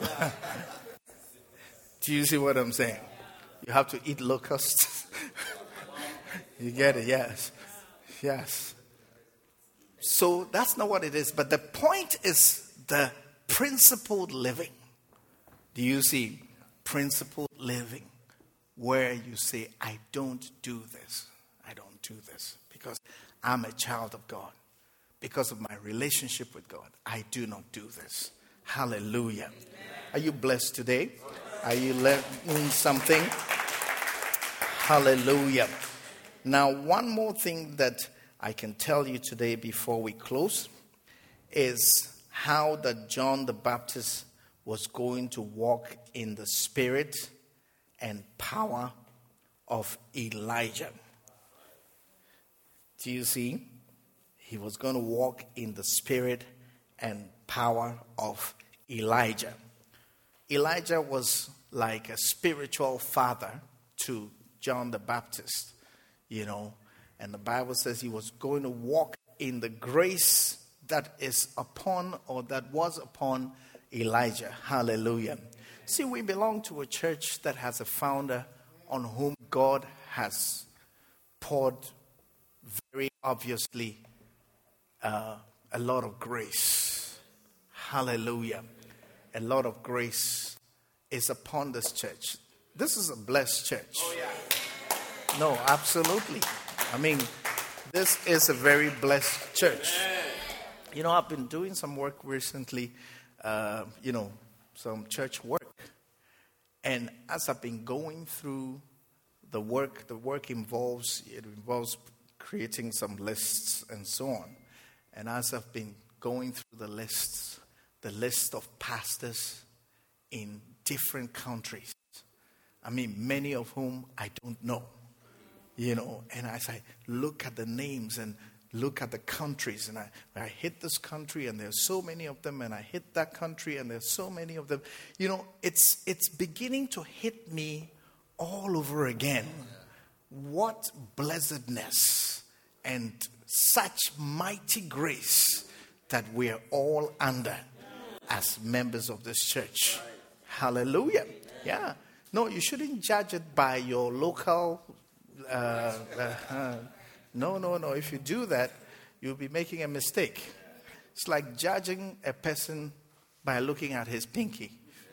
Do you see what I'm saying? You have to eat locusts. You get it? Yes. Yes. So that's not what it is. But the point is the principled living. Do you see? Principled living. Where you say, I don't do this. I don't do this. Because I'm a child of God. Because of my relationship with God. I do not do this. Hallelujah. Are you blessed today? Are you learning something? Hallelujah. Now, one more thing that I can tell you today before we close is how that John the Baptist was going to walk in the spirit and power of Elijah. Do you see? He was going to walk in the spirit and power of Elijah. Elijah was like a spiritual father to John the Baptist, and the Bible says he was going to walk in the grace that is upon or that was upon Elijah. Hallelujah. See, we belong to a church that has a founder on whom God has poured very obviously a lot of grace. Hallelujah. A lot of grace is upon this church. This is a blessed church. Oh, yeah. No, absolutely. I mean, this is a very blessed church. You know, I've been doing some work recently, some church work. And as I've been going through the work involves creating some lists and so on. And as I've been going through the list of pastors in different countries, I mean, many of whom I don't know, and as I look at the names and look at the countries, and I hit this country and there's so many of them, and I hit that country and there's so many of them, it's beginning to hit me all over again. What blessedness and such mighty grace that we're all under as members of this church. Hallelujah. Yeah. No, you shouldn't judge it by your local. No. If you do that, you'll be making a mistake. It's like judging a person by looking at his pinky.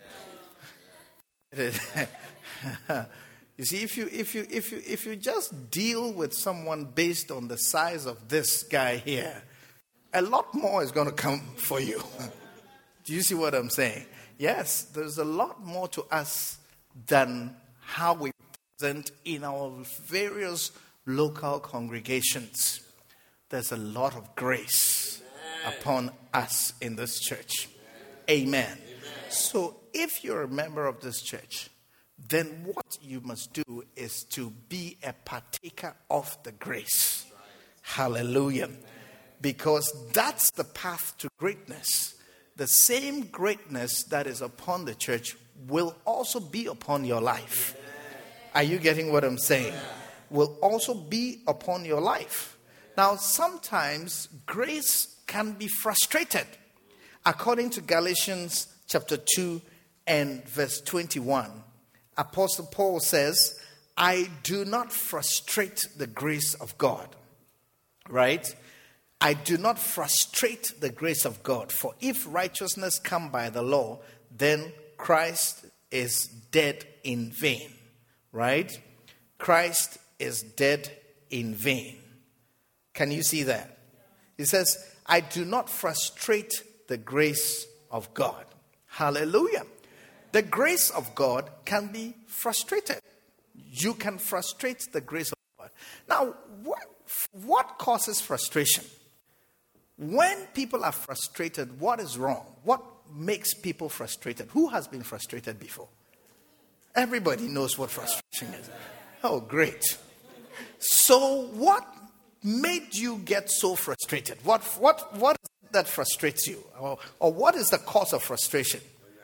You see, if you just deal with someone based on the size of this guy here, a lot more is going to come for you. Do you see what I'm saying? Yes, there's a lot more to us than how we present in our various local congregations. There's a lot of grace upon us in this church. Amen. So if you're a member of this church, then what you must do is to be a partaker of the grace. Hallelujah. Because that's the path to greatness. The same greatness that is upon the church will also be upon your life. Are you getting what I'm saying? Will also be upon your life. Now, sometimes grace can be frustrated. According to Galatians chapter 2 and verse 21, Apostle Paul says, I do not frustrate the grace of God. Right? I do not frustrate the grace of God. For if righteousness come by the law, then Christ is dead in vain. Right? Christ is dead in vain. Can you see that? He says, I do not frustrate the grace of God. Hallelujah. The grace of God can be frustrated. You can frustrate the grace of God. Now, what causes frustration? When people are frustrated, what is wrong? What makes people frustrated? Who has been frustrated before? Everybody knows what frustration is. Oh, great. So what made you get so frustrated? What is it that frustrates you? Or what is the cause of frustration?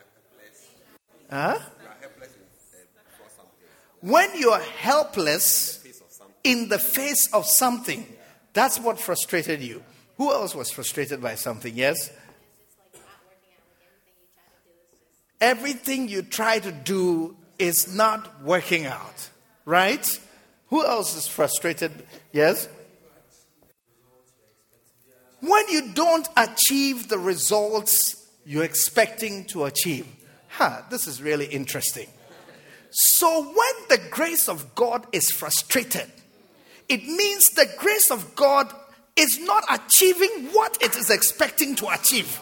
Huh? When you are helpless in the face of something, that's what frustrated you. Who else was frustrated by something? Yes? Everything you try to do is not working out. Right? Who else is frustrated? Yes? When you don't achieve the results you're expecting to achieve. This is really interesting. So when the grace of God is frustrated, it means the grace of God is not achieving what it is expecting to achieve.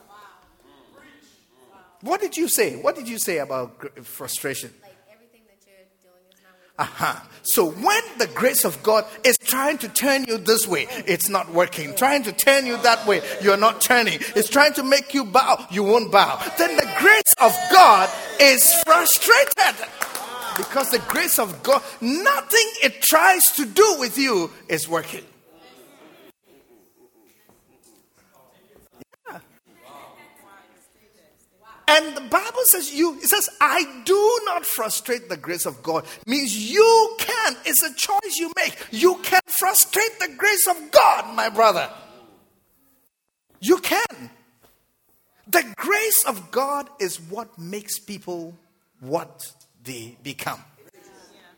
What did you say? What did you say about frustration? Like everything that you're doing is not working. So when the grace of God is trying to turn you this way, it's not working. Trying to turn you that way, you're not turning. It's trying to make you bow, you won't bow. Then the grace of God is frustrated. Because the grace of God, nothing it tries to do with you is working. Yeah. And the Bible says it says, I do not frustrate the grace of God. Means you can. It's a choice you make. You can frustrate the grace of God, my brother. You can. The grace of God is what makes people what they become.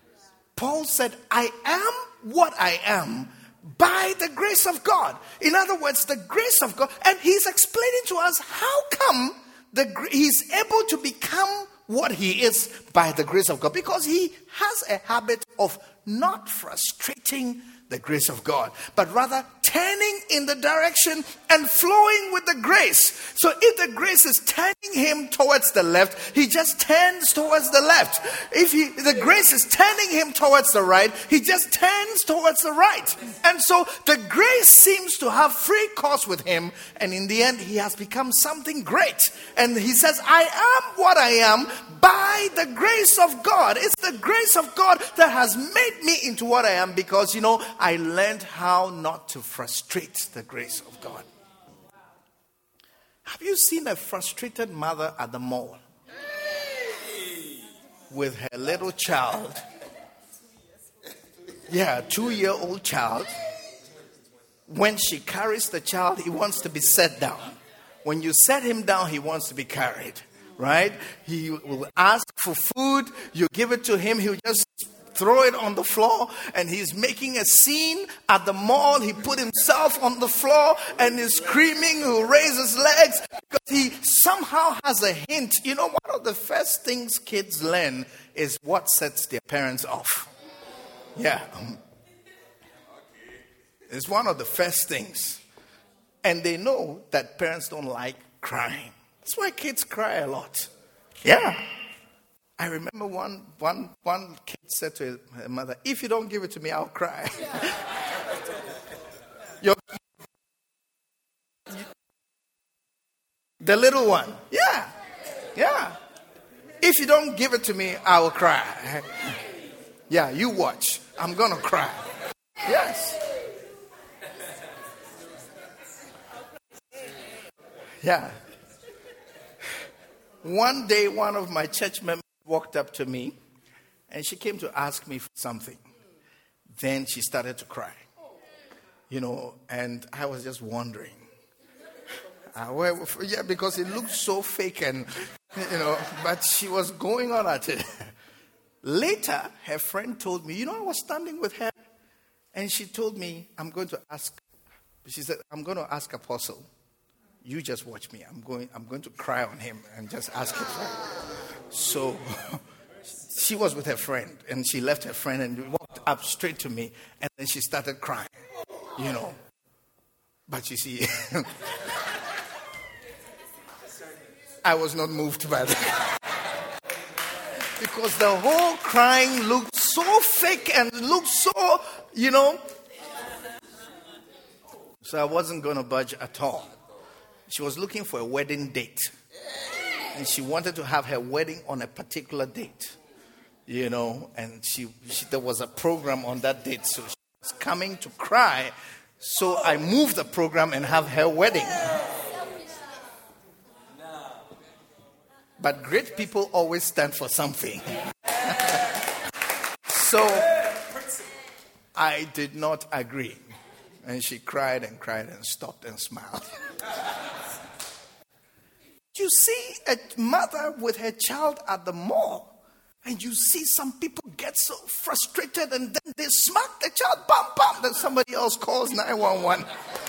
Paul said, I am what I am by the grace of God. In other words, the grace of God. And he's explaining to us how come he's able to become what he is by the grace of God. Because he has a habit of not frustrating the grace of God, but rather turning in the direction and flowing with the grace. So if the grace is turning him towards the left, he just turns towards the left. If the grace is turning him towards the right, he just turns towards the right. And so the grace seems to have free course with him, and in the end he has become something great. And he says, I am what I am by the grace of God. It's the grace of God that has made me into what I am, because I learned how not to frustrate the grace of God. Have you seen a frustrated mother at the mall with her little child? Yeah, 2-year-old child. When she carries the child, he wants to be set down. When you set him down, he wants to be carried. Right? He will ask for food. You give it to him. He'll just throw it on the floor, and he's making a scene at the mall. He put himself on the floor and is screaming. He'll raise his legs because he somehow has a hint. One of the first things kids learn is what sets their parents off. Yeah. It's one of the first things. And they know that parents don't like crying. That's why kids cry a lot. Yeah. I remember one kid said to her mother, if you don't give it to me, I'll cry. The little one. Yeah. If you don't give it to me, I will cry. Yeah, you watch. I'm going to cry. Yes. Yeah. One day, one of my church members walked up to me, and she came to ask me for something. Then she started to cry, and I was just wondering. Because it looked so fake, and but she was going on at it. Later, her friend told me, I was standing with her, and she told me, she said, I'm going to ask Apostle. You just watch me. I'm going to cry on him and just ask him for it. So she was with her friend, and she left her friend and walked up straight to me, and then she started crying, But you see, I was not moved by that. Because the whole crying looked so fake and looked so, So I wasn't going to budge at all. She was looking for a wedding date. And she wanted to have her wedding on a particular date. And there was a program on that date. So she was coming to cry. So I moved the program and have her wedding. But great people always stand for something. So I did not agree. And she cried and stopped and smiled. You see a mother with her child at the mall, and you see some people get so frustrated, and then they smack the child, bam, bam, then somebody else calls 911.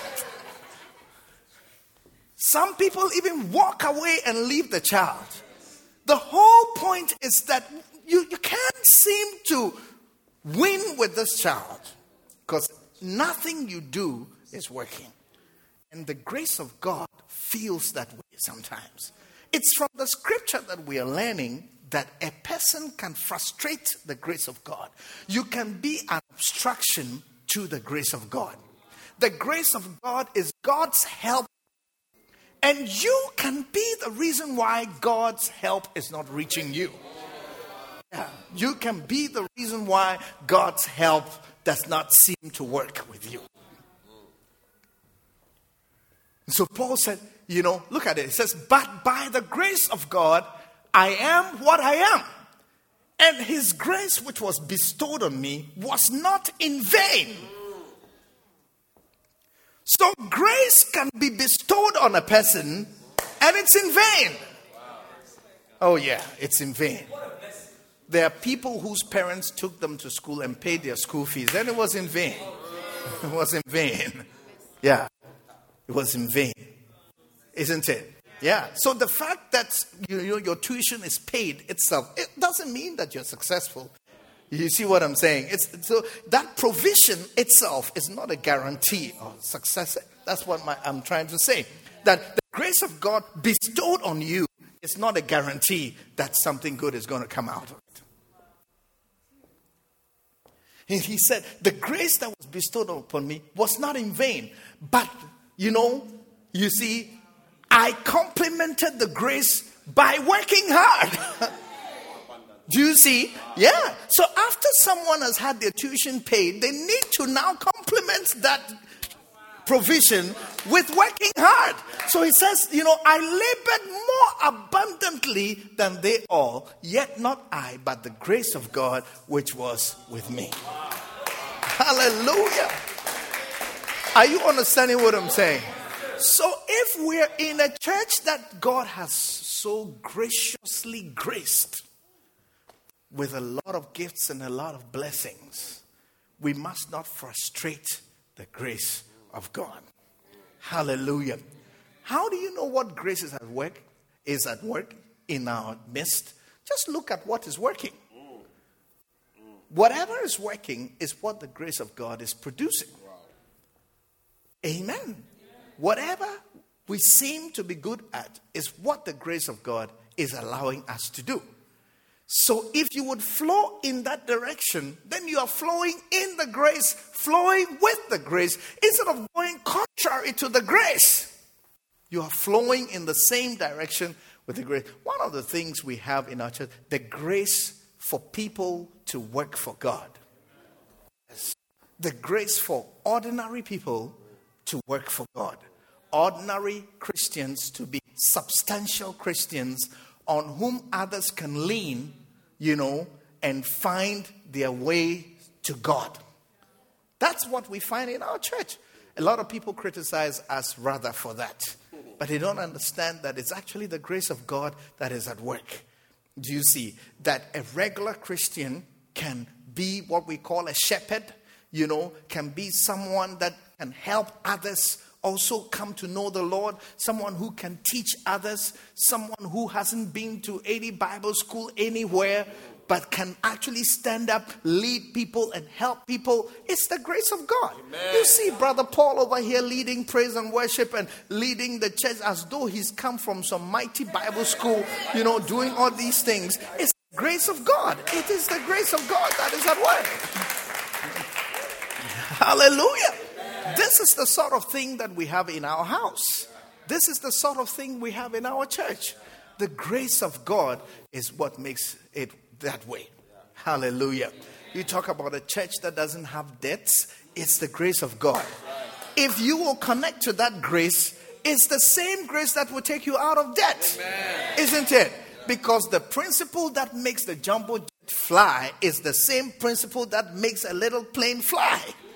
Some people even walk away and leave the child. The whole point is that you can't seem to win with this child, because nothing you do is working. And the grace of God feels that way sometimes. It's from the scripture that we are learning that a person can frustrate the grace of God. You can be an obstruction to the grace of God. The grace of God is God's help, and you can be the reason why God's help is not reaching you. Yeah, you can be the reason why God's help does not seem to work with you. So Paul said, look at it. It says, but by the grace of God, I am what I am. And his grace which was bestowed on me was not in vain. So grace can be bestowed on a person, and it's in vain. Oh yeah, it's in vain. There are people whose parents took them to school and paid their school fees, and it was in vain. It was in vain. Yeah, it was in vain. Isn't it? Yeah. So the fact that your tuition is paid itself, it doesn't mean that you're successful. You see what I'm saying? So that provision itself is not a guarantee of success. That's what I'm trying to say. That the grace of God bestowed on you is not a guarantee that something good is going to come out of it. And he said, the grace that was bestowed upon me was not in vain. But, you see, I complemented the grace by working hard. Do you see? Yeah. So after someone has had their tuition paid, they need to now complement that provision with working hard. So he says, I labored more abundantly than they all, yet not I, but the grace of God which was with me. Hallelujah. Are you understanding what I'm saying? So if we're in a church that God has so graciously graced with a lot of gifts and a lot of blessings, we must not frustrate the grace of God. Hallelujah. How do you know what grace is at work in our midst? Just look at what is working. Whatever is working is what the grace of God is producing. Amen. Whatever we seem to be good at is what the grace of God is allowing us to do. So if you would flow in that direction, then you are flowing in the grace, flowing with the grace, instead of going contrary to the grace. You are flowing in the same direction with the grace. One of the things we have in our church, the grace for people to work for God. The grace for ordinary people to work for God. Ordinary Christians to be substantial Christians on whom others can lean, and find their way to God. That's what we find in our church. A lot of people criticize us rather for that. But they don't understand that it's actually the grace of God that is at work. Do you see that a regular Christian can be what we call a shepherd, can be someone that can help others also come to know the Lord, someone who can teach others, someone who hasn't been to any Bible school anywhere, but can actually stand up, lead people and help people. It's the grace of God. Amen. You see Brother Paul over here leading praise and worship and leading the church as though he's come from some mighty Bible school, doing all these things. It's the grace of God. It is the grace of God that is at work. Hallelujah. This is the sort of thing that we have in our house. This is the sort of thing we have in our church. The grace of God is what makes it that way. Hallelujah. You talk about a church that doesn't have debts, it's the grace of God. If you will connect to that grace, it's the same grace that will take you out of debt. Amen. Isn't it? Because the principle that makes the jumbo jet fly is the same principle that makes a little plane fly.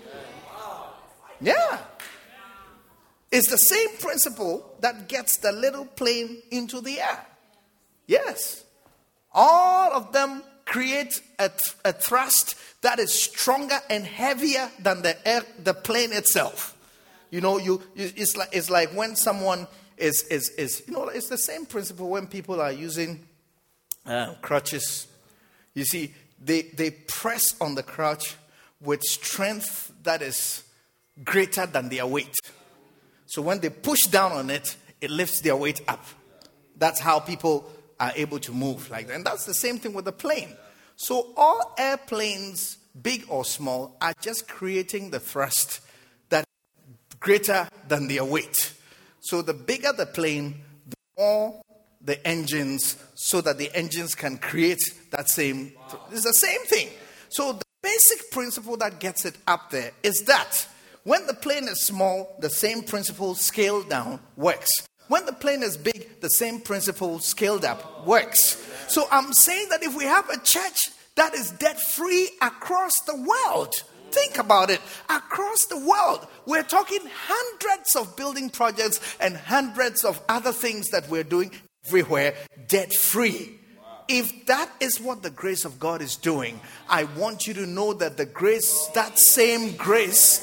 Yeah. It's the same principle that gets the little plane into the air. Yes. All of them create a thrust that is stronger and heavier than the plane itself. It's like when someone is it's the same principle when people are using crutches. You see, they press on the crutch with strength that is greater than their weight. So when they push down on it, it lifts their weight up. That's how people are able to move like that. And that's the same thing with the plane. So all airplanes, big or small, are just creating the thrust that is greater than their weight. So the bigger the plane, the more the engines, so that the engines can create that same. It's the same thing. So the basic principle that gets it up there is that when the plane is small, the same principle scaled down works. When the plane is big, the same principle scaled up works. So I'm saying that if we have a church that is debt-free across the world, think about it, across the world, we're talking hundreds of building projects and hundreds of other things that we're doing everywhere, debt-free. If that is what the grace of God is doing, I want you to know that the grace, that same grace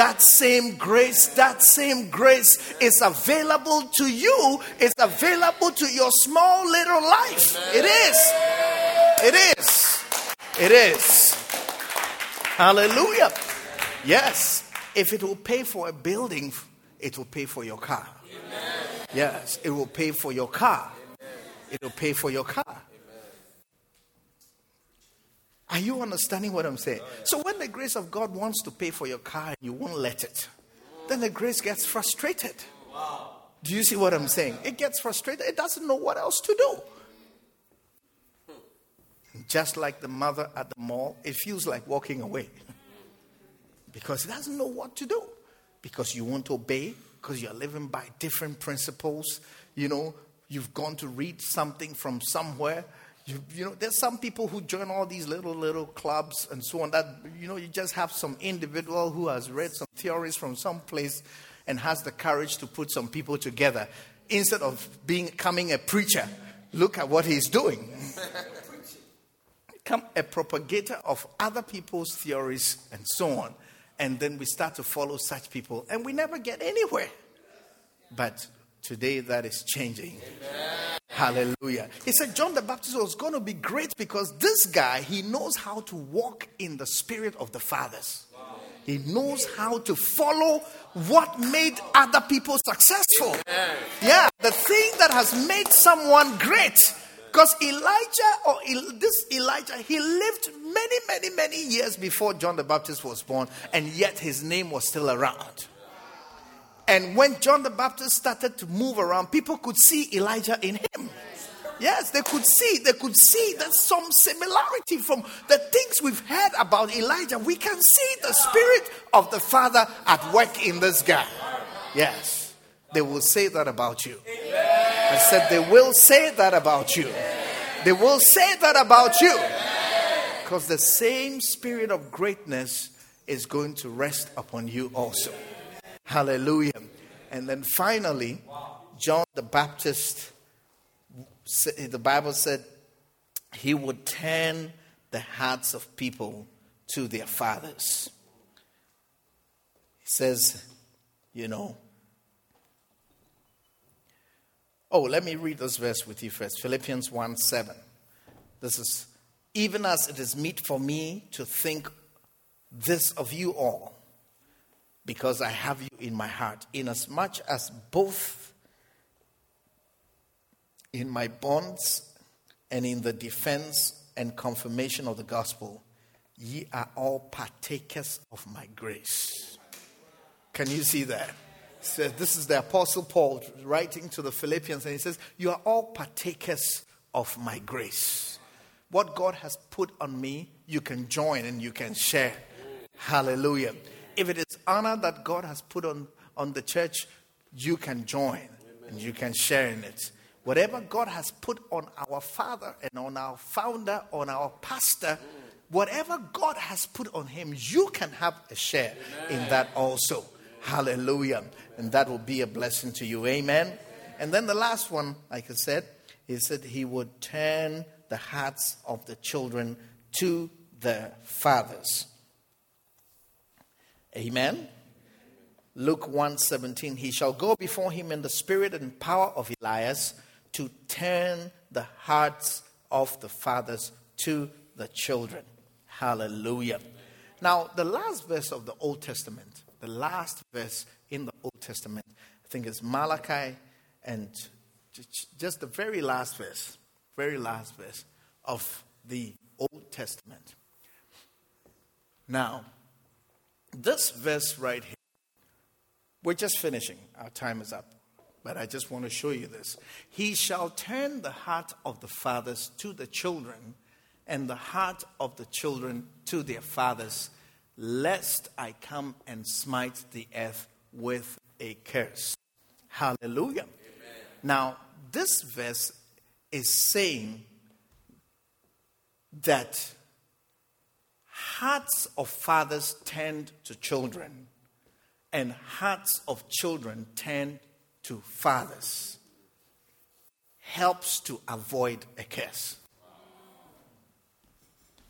is available to you. It's available to your small little life. It is. Hallelujah. Yes. If it will pay for a building, it will pay for your car. Yes. It will pay for your car. It will pay for your car. Are you understanding what I'm saying? So when the grace of God wants to pay for your car and you won't let it, then the grace gets frustrated. Do you see what I'm saying? It gets frustrated. It doesn't know what else to do. Just like the mother at the mall, it feels like walking away. Because it doesn't know what to do. Because you won't obey. Because you're living by different principles. You know, you've gone to read something from somewhere. You know, there's some people who join all these little clubs and so on that, you know, you just have some individual who has read some theories from some place and has the courage to put some people together. Instead of becoming a preacher, look at what he's doing. Become a propagator of other people's theories and so on. And then we start to follow such people and we never get anywhere. But today that is changing. Amen. Hallelujah. He said John the Baptist was going to be great because this guy, he knows how to walk in the spirit of the fathers. Wow. He knows how to follow what made other people successful. Amen. Yeah, the thing that has made someone great. Because Elijah, he lived many years before John the Baptist was born, and yet his name was still around. And when John the Baptist started to move around, people could see Elijah in him. Yes, they could see there's some similarity from the things we've heard about Elijah. We can see the spirit of the Father at work in this guy. Yes, they will say that about you. I said they will say that about you. They will say that about you. Because the same spirit of greatness is going to rest upon you also. Hallelujah. And then finally, John the Baptist, the Bible said he would turn the hearts of people to their fathers. He says, you know. Oh, let me read this verse with you first. Philippians 1:7. This is, even as it is meet for me to think this of you all, because I have you in my heart, inasmuch as both in my bonds and in the defense and confirmation of the gospel, ye are all partakers of my grace. Can you see that? So this is the Apostle Paul writing to the Philippians, and he says, you are all partakers of my grace. What God has put on me, you can join and you can share. Hallelujah. If it is honor that God has put on the church, you can join and you can share in it. Whatever God has put on our father and on our founder, on our pastor, whatever God has put on him, you can have a share in that also. Hallelujah. And that will be a blessing to you. Amen. And then the last one, like I said, he said he would turn the hearts of the children to their fathers. Amen. Luke 1:17. He shall go before him in the spirit and power of Elias to turn the hearts of the fathers to the children. Hallelujah. Now, the last verse of the Old Testament, the last verse in the Old Testament, I think is Malachi, and just the very last verse of the Old Testament. Now, this verse right here, we're just finishing. Our time is up. But I just want to show you this. He shall turn the heart of the fathers to the children, and the heart of the children to their fathers, lest I come and smite the earth with a curse. Hallelujah. Amen. Now, this verse is saying that hearts of fathers tend to children, and hearts of children tend to fathers. Helps to avoid a curse.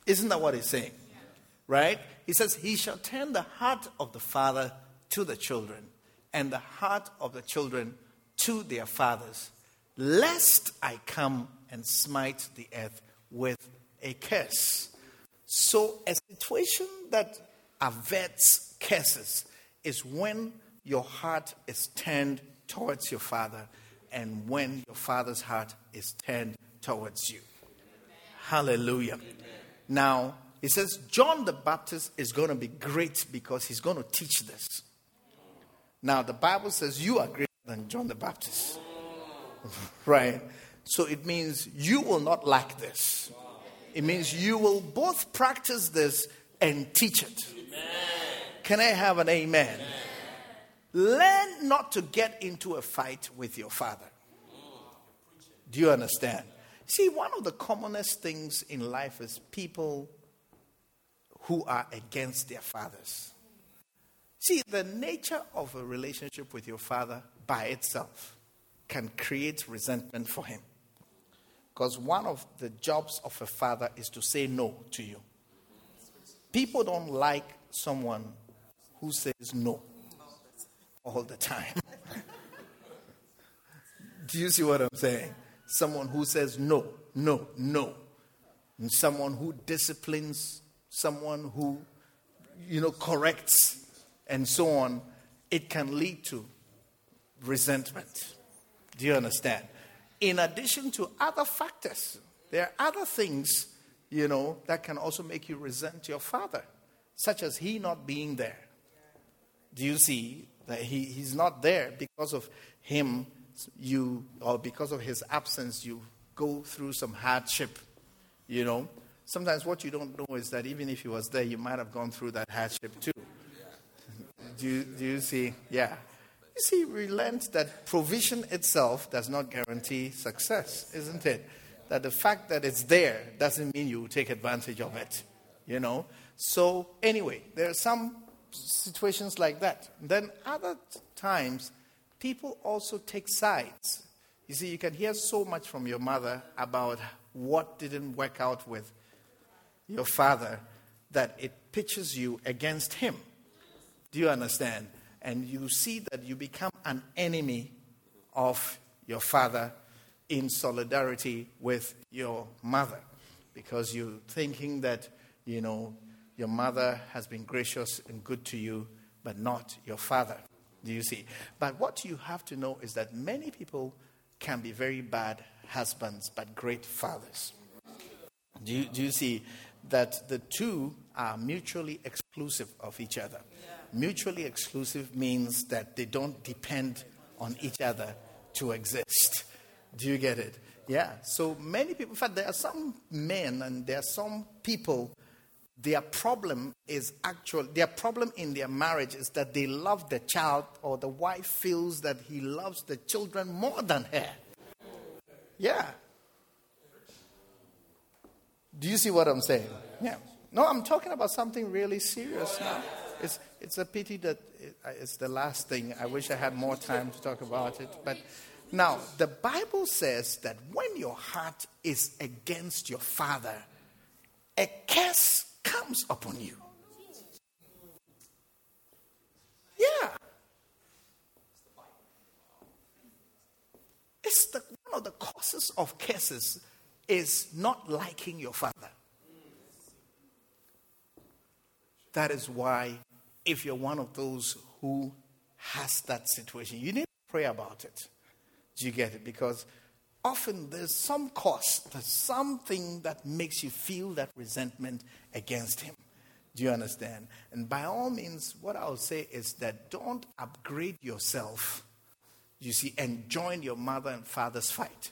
Isn't that what he's saying? Right? He says, he shall turn the heart of the father to the children, and the heart of the children to their fathers, lest I come and smite the earth with a curse. So a situation that averts curses is when your heart is turned towards your father, and when your father's heart is turned towards you. Hallelujah. Now, he says John the Baptist is going to be great because he's going to teach this. Now, the Bible says you are greater than John the Baptist. Right? So it means you will not lack this. It means you will both practice this and teach it. Amen. Can I have an amen? Amen? Learn not to get into a fight with your father. Do you understand? See, one of the commonest things in life is people who are against their fathers. See, the nature of a relationship with your father by itself can create resentment for him. Because one of the jobs of a father is to say no to you. People don't like someone who says no all the time. Do you see what I'm saying? Someone who says no, no, no. And someone who disciplines, someone who, corrects, and so on. It can lead to resentment. Do you understand? In addition to other factors, there are other things, that can also make you resent your father, such as he not being there. Do you see that he's not there because of him, or because of his absence, you go through some hardship, Sometimes what you don't know is that even if he was there, you might have gone through that hardship too. Do you see? Yeah. You see, we learned that provision itself does not guarantee success, isn't it? That the fact that it's there doesn't mean you take advantage of it, So anyway, there are some situations like that. Then other times, people also take sides. You see, you can hear so much from your mother about what didn't work out with your father that it pitches you against him. Do you understand? And you see that you become an enemy of your father in solidarity with your mother, because you're thinking that, your mother has been gracious and good to you, but not your father. Do you see? But what you have to know is that many people can be very bad husbands, but great fathers. Do you see that the two are mutually exclusive of each other? Mutually exclusive means that they don't depend on each other to exist. Do you get it? Yeah. So many people, in fact, there are some men and there are some people, their problem in their marriage is that they love the child, or the wife feels that he loves the children more than her. Yeah. Do you see what I'm saying? Yeah. No, I'm talking about something really serious now. It's a pity that it's the last thing. I wish I had more time to talk about it. But now, the Bible says that when your heart is against your father, a curse comes upon you. Yeah. One of the causes of curses is not liking your father. That is why, if you're one of those who has that situation, you need to pray about it. Do you get it? Because often there's some cause, there's something that makes you feel that resentment against him. Do you understand? And by all means, what I'll say is that don't upgrade yourself, you see, and join your mother and father's fight.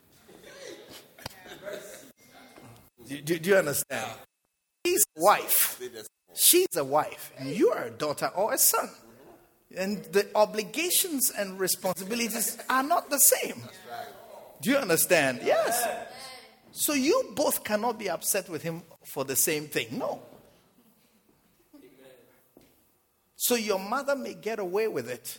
Do you understand? He's a wife. She's a wife. And you are a daughter or a son. And the obligations and responsibilities are not the same. Do you understand? Yes. So you both cannot be upset with him for the same thing. No. So your mother may get away with it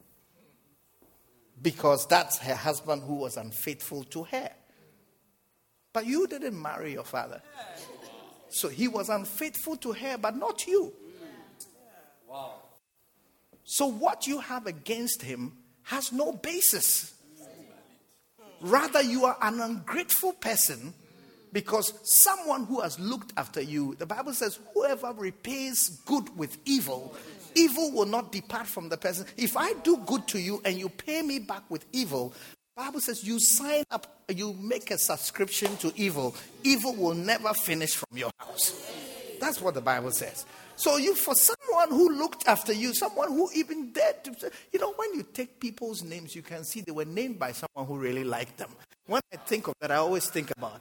because that's her husband who was unfaithful to her. But you didn't marry your father. So he was unfaithful to her, but not you. Wow. So what you have against him has no basis. Rather, you are an ungrateful person because someone who has looked after you, the Bible says, whoever repays good with evil, evil will not depart from the person. If I do good to you and you pay me back with evil, the Bible says you sign up, you make a subscription to evil. Evil will never finish from your house. That's what the Bible says. So for someone who looked after you, someone who even dared to, when you take people's names, you can see they were named by someone who really liked them. When I think of that, I always think about,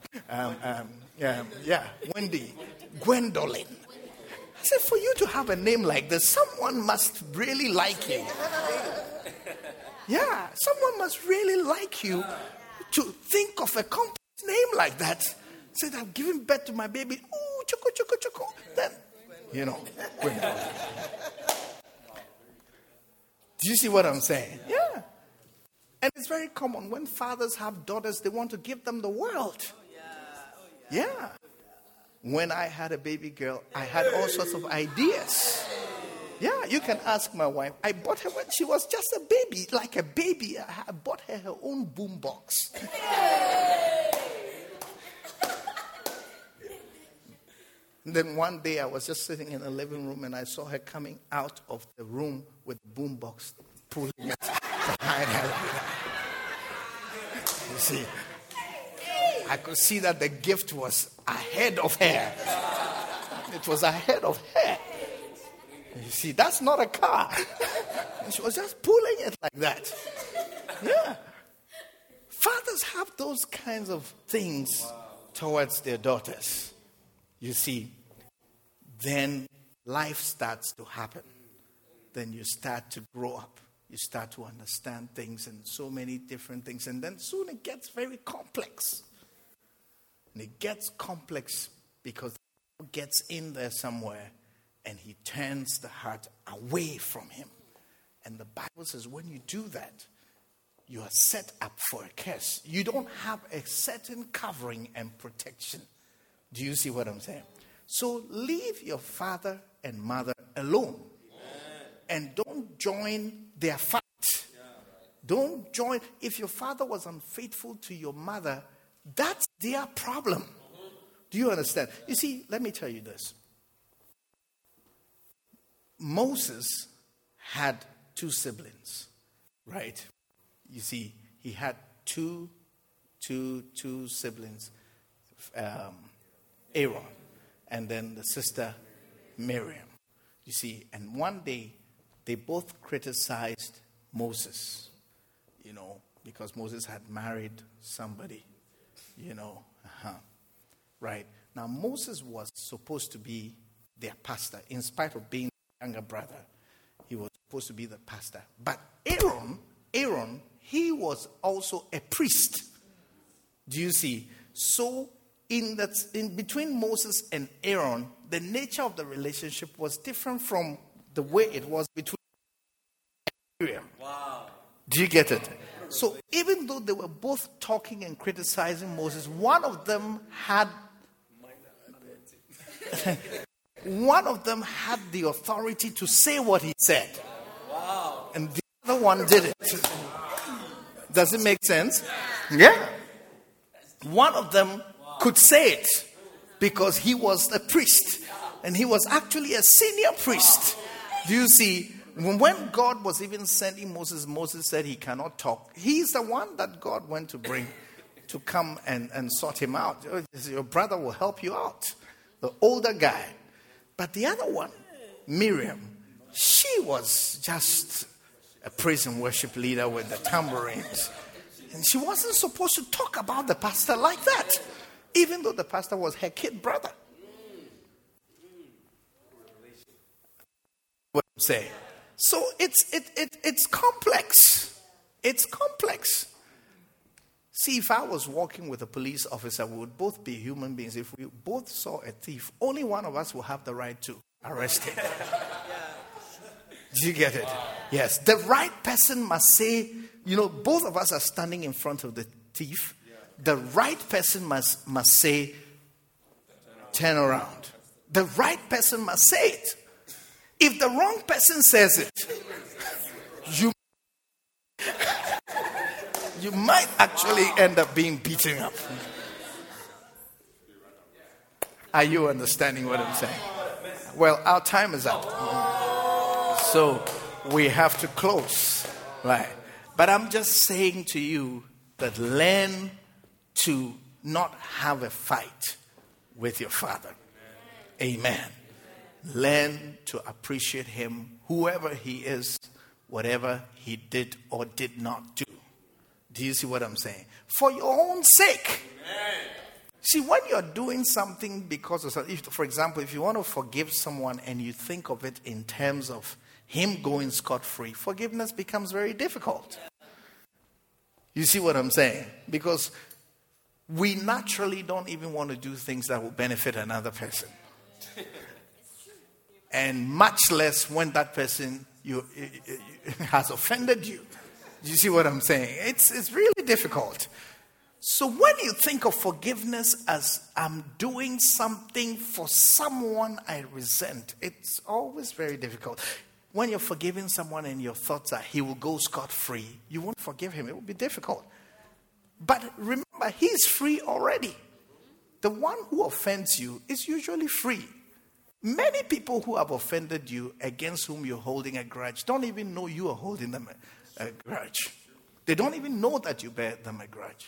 Wendy, Gwendolyn. I said, for you to have a name like this, someone must really like you. Yeah, someone must really like you to think of a complex name like that. Said, I've given birth to my baby. Ooh, choco, choco, choco. Then, Gwendolyn. Do you see what I'm saying? Yeah. And it's very common when fathers have daughters, they want to give them the world. Yeah. When I had a baby girl, I had all sorts of ideas. Yeah, you can ask my wife. I bought her when she was just a baby, like a baby. I bought her own boombox. Then one day I was just sitting in the living room and I saw her coming out of the room with the boombox, pulling it behind her. You see, I could see that the gift was ahead of her. It was ahead of her. You see, that's not a car. She was just pulling it like that. Yeah. Fathers have those kinds of things towards their daughters. You see, then life starts to happen. Then you start to grow up. You start to understand things and so many different things. And then soon it gets very complex. And it gets complex because God gets in there somewhere and he turns the heart away from him. And the Bible says when you do that, you are set up for a curse. You don't have a certain covering and protection. Do you see what I'm saying? So leave your father and mother alone. And don't join their fight. Don't join. If your father was unfaithful to your mother, that's their problem. Do you understand? You see, let me tell you this. Moses had 2 siblings, right? You see, he had two siblings, Aaron, and then the sister Miriam. You see, and one day they both criticized Moses, because Moses had married somebody, right? Now, Moses was supposed to be their pastor, in spite of being the younger brother. He was supposed to be the pastor. But Aaron, he was also a priest. Do you see? So, in between Moses and Aaron, the nature of the relationship was different from the way it was between Miriam. Wow. Do you get it? So even though they were both talking and criticizing Moses, one of them had the authority to say what he said. Wow. And the other one did it. Does it make sense? Yeah. One of them could say it because he was a priest and he was actually a senior priest. Do you see? When God was even sending Moses, Moses said he cannot talk. He's the one that God went to bring to come and sort him out. Your brother will help you out. The older guy. But the other one, Miriam, she was just a praise and worship leader with the tambourines. And she wasn't supposed to talk about the pastor like that, even though the pastor was her kid brother. What I'm saying. So it's complex. It's complex. See, if I was walking with a police officer, we would both be human beings. If we both saw a thief, only one of us will have the right to arrest him. Do you get it? Wow. Yes. The right person must say, both of us are standing in front of the thief. Yeah. The right person must say, turn around. The right person must say it. If the wrong person says it, you might actually end up being beaten up. Are you understanding what I'm saying? Well, our time is up. So we have to close. Right. But I'm just saying to you that learn to not have a fight with your father. Amen. Learn to appreciate him, whoever he is, whatever he did or did not do. Do you see what I'm saying? For your own sake. Amen. See, when you're doing something because of something, for example, if you want to forgive someone and you think of it in terms of him going scot-free, forgiveness becomes very difficult. You see what I'm saying? Because we naturally don't even want to do things that will benefit another person. And much less when that person has offended you. You see what I'm saying? It's really difficult. So when you think of forgiveness as I'm doing something for someone I resent, it's always very difficult. When you're forgiving someone and your thoughts are he will go scot-free, you won't forgive him. It will be difficult. But remember, he's free already. The one who offends you is usually free. Many people who have offended you, against whom you're holding a grudge, don't even know you are holding them a grudge. They don't even know that you bear them a grudge.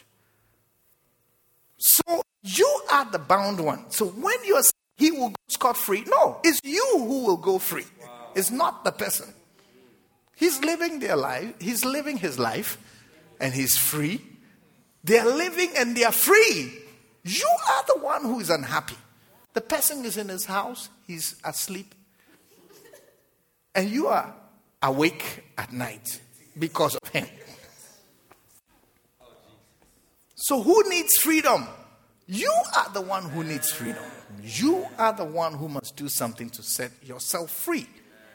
So you are the bound one. So when you're saying he will go scot-free, no, it's you who will go free. Wow. It's not the person. He's living their life. He's living his life and he's free. They are living and they are free. You are the one who is unhappy. The person is in his house. He's asleep. And you are awake at night because of him. So who needs freedom? You are the one who needs freedom. You are the one who must do something to set yourself free.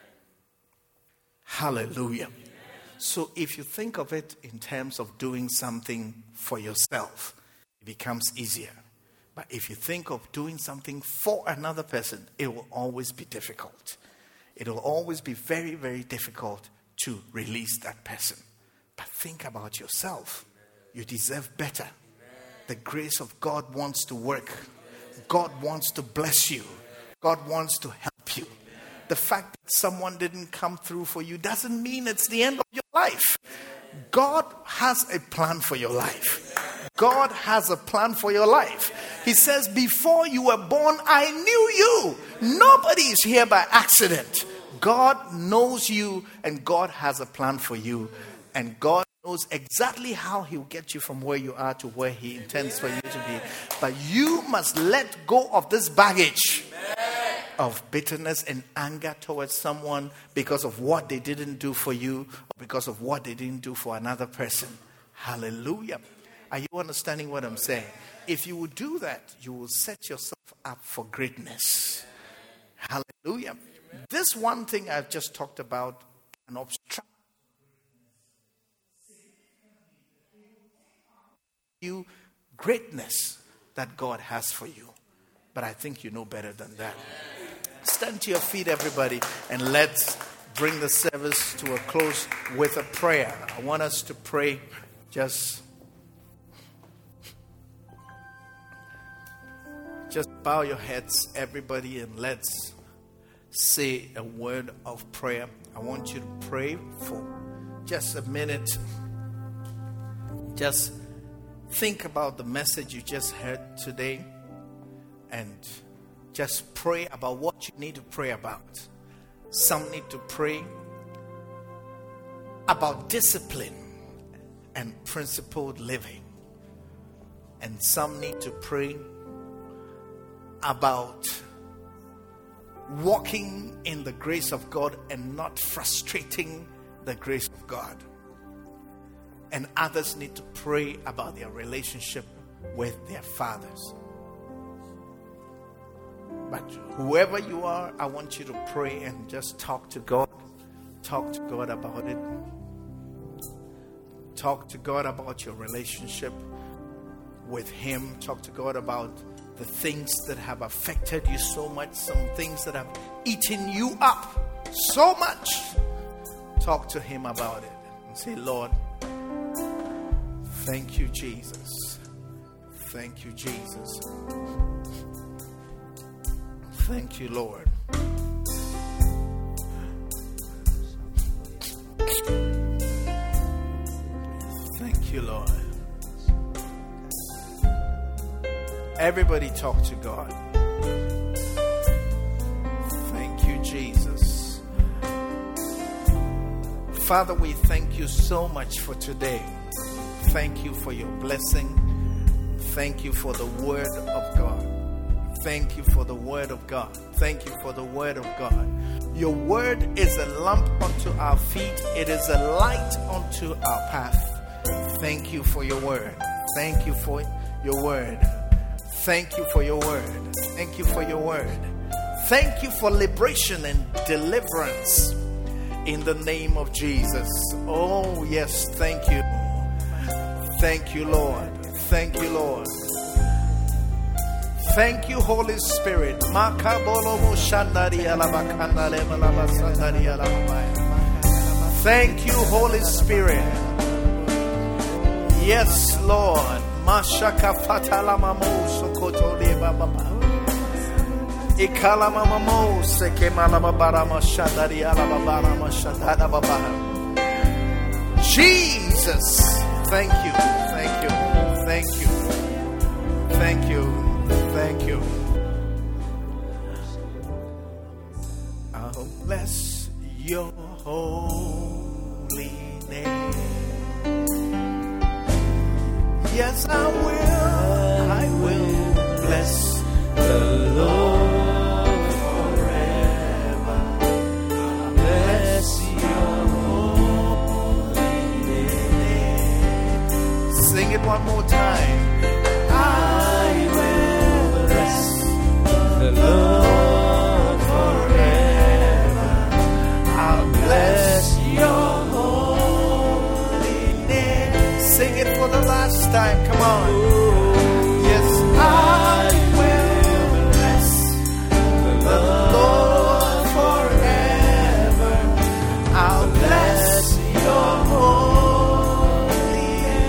Hallelujah. So if you think of it in terms of doing something for yourself, it becomes easier. But if you think of doing something for another person, it will always be difficult. It will always be very, very difficult to release that person. But think about yourself. You deserve better. The grace of God wants to work. God wants to bless you. God wants to help you. The fact that someone didn't come through for you doesn't mean it's the end of your life. God has a plan for your life. God has a plan for your life. He says, before you were born, I knew you. Nobody is here by accident. God knows you and God has a plan for you. And God knows exactly how he will get you from where you are to where he intends for you to be. But you must let go of this baggage of bitterness and anger towards someone because of what they didn't do for you or because of what they didn't do for another person. Hallelujah. Are you understanding what I'm saying? If you will do that, you will set yourself up for greatness. Hallelujah. This one thing I've just talked about, an obstruction. You greatness that God has for you. But I think you know better than that. Stand to your feet, everybody, and let's bring the service to a close with a prayer. I want us to pray. Just bow your heads, everybody, and let's say a word of prayer. I want you to pray for just a minute. Just think about the message you just heard today and just pray about what you need to pray about. Some need to pray about discipline and principled living. And some need to pray about walking in the grace of God and not frustrating the grace of God. And others need to pray about their relationship with their fathers. But whoever you are, I want you to pray and just talk to God. Talk to God about it. Talk to God about your relationship with Him. Talk to God about the things that have affected you so much, some things that have eaten you up so much. Talk to him about it and say, Lord, thank you, Jesus. Thank you, Jesus. Thank you, Lord. Thank you, Lord. Everybody talk to God. Thank you, Jesus. Father, we thank you so much for today. Thank you for your blessing. Thank you for the word of God. Thank you for the word of God. Thank you for the word of God. Your word is a lamp unto our feet. It is a light unto our path. Thank you for your word. Thank you for your word. Thank you for your word. Thank you for your word. Thank you for liberation and deliverance in the name of Jesus. Oh, yes, thank you. Thank you, Lord. Thank you, Lord. Thank you, Holy Spirit. Thank you, Holy Spirit. Yes, Lord. Mashaka fatala mamo sokoto de baba. Ikala mamo seke malabara mashadari alabara mashadada baba. Jesus, thank you, thank you, thank you, thank you, thank you. I'll bless your holy name. Yes, I will bless the Lord forever. I'll bless your holy name. Sing it one more time. I will bless the Lord forever. I'll bless your holy name. Sing it for the last time. Come on. Yes, I will bless the Lord forever. I'll bless your holy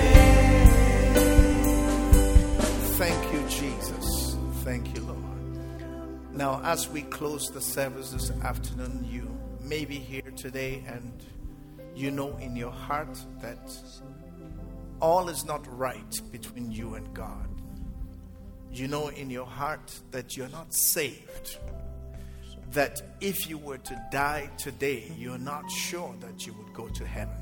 name. Thank you, Jesus. Thank you, Lord. Now, as we close the service this afternoon, you may be here today and you know in your heart that all is not right between you and God. You know in your heart that you're not saved. That if you were to die today, you're not sure that you would go to heaven.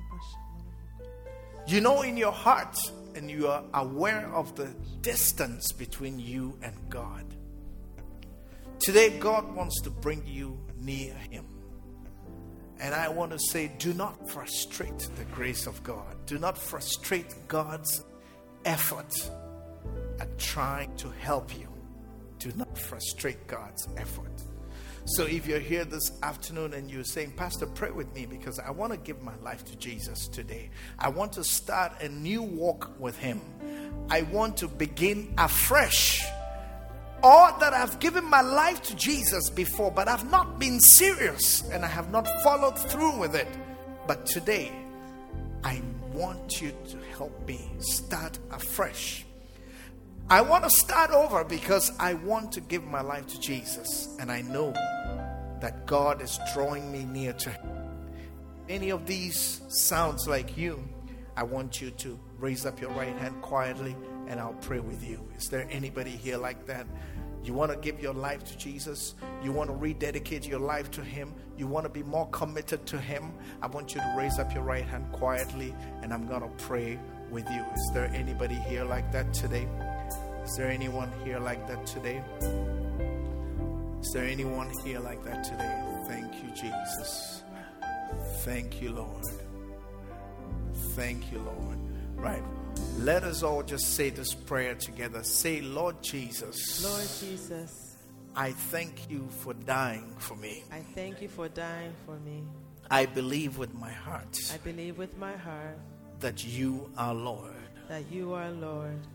You know in your heart and you are aware of the distance between you and God. Today, God wants to bring you near Him. And I want to say, do not frustrate the grace of God. Do not frustrate God's effort at trying to help you. Do not frustrate God's effort. So if you're here this afternoon and you're saying, Pastor, pray with me because I want to give my life to Jesus today. I want to start a new walk with Him. I want to begin afresh. Or that I've given my life to Jesus before, but I've not been serious and I have not followed through with it. But today, I want you to help me start afresh. I want to start over because I want to give my life to Jesus. And I know that God is drawing me near to Him. Any of these sounds like you, I want you to raise up your right hand quietly and I'll pray with you. Is there anybody here like that? You want to give your life to Jesus? You want to rededicate your life to Him? You want to be more committed to Him? I want you to raise up your right hand quietly and I'm going to pray with you. Is there anybody here like that today? Is there anyone here like that today? Is there anyone here like that today? Thank you, Jesus. Thank you, Lord. Thank you, Lord. Right. Let us all just say this prayer together. Say, Lord Jesus. Lord Jesus. I thank you for dying for me. I thank you for dying for me. I believe with my heart. I believe with my heart. That you are Lord. That you are Lord.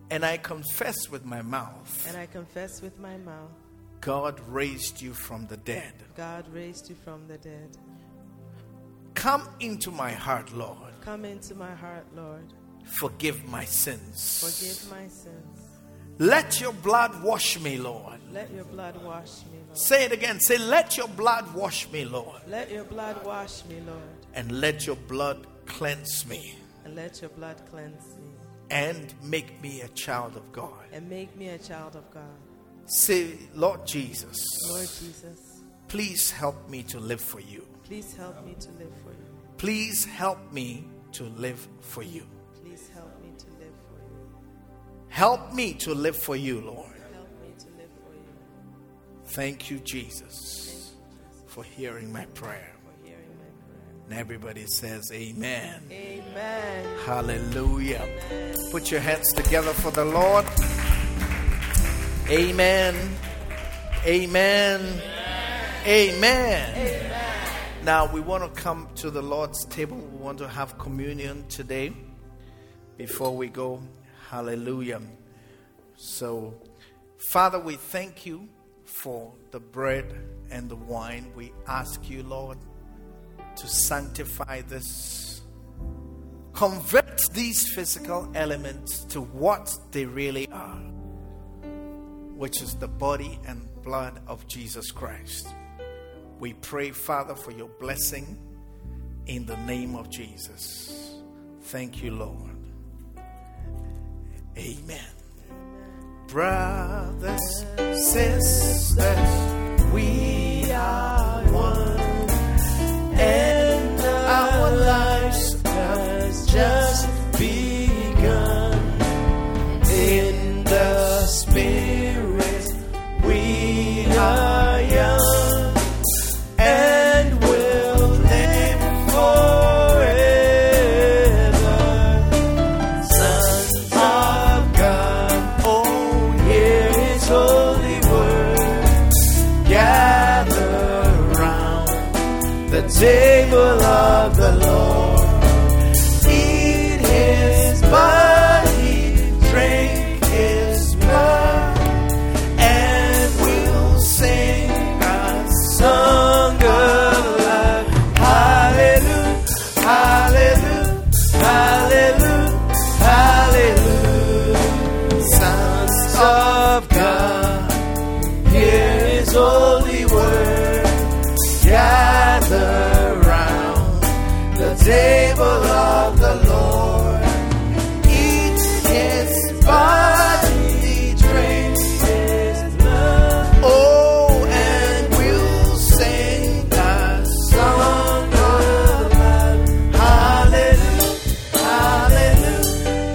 And I confess with my mouth, And I confess with my mouth, God raised you from the dead. God raised you from the dead. Come into my heart, Lord. Come into my heart, Lord. Forgive my sins. Forgive my sins. Let your blood wash me, Lord. Let your blood wash me, Lord. Say it again. Say, let your blood wash me, Lord. Let your blood wash me, Lord. And let your blood cleanse me. And let your blood cleanse me. And make me a child of God. And make me a child of God. Say, Lord Jesus, Lord Jesus, please help me to live for you. please help me to live for you. Please help me to live for you. Please help me to live for you. Help me to live for you, Lord. Help me to live for you. Thank you, Jesus, for hearing my prayer. For hearing my prayer. And everybody says amen. Amen. Hallelujah. Put your hands together for the Lord. Amen. Amen. Amen. Now we want to come to the Lord's table. We want to have communion today before we go. Hallelujah. So, Father, we thank you for the bread and the wine. We ask you, Lord, to sanctify this. Convert these physical elements to what they really are, which is the body and blood of Jesus Christ. We pray, Father, for your blessing in the name of Jesus. Thank you, Lord. Amen. Brothers, sisters, we are one, and our lives have just begun. In the Spirit, we are young, and will live forever. Sons of God, oh, hear His holy word. Gather round the table of the Lord. Eat His body, drink His blood, and we'll sing a song of life. Hallelujah, hallelujah, hallelujah, hallelujah. Sons of God, hear His holy word. Gather round the table of the Lord. Eat His body, drink His blood. Oh, and we'll sing a song of love. Hallelujah, hallelujah,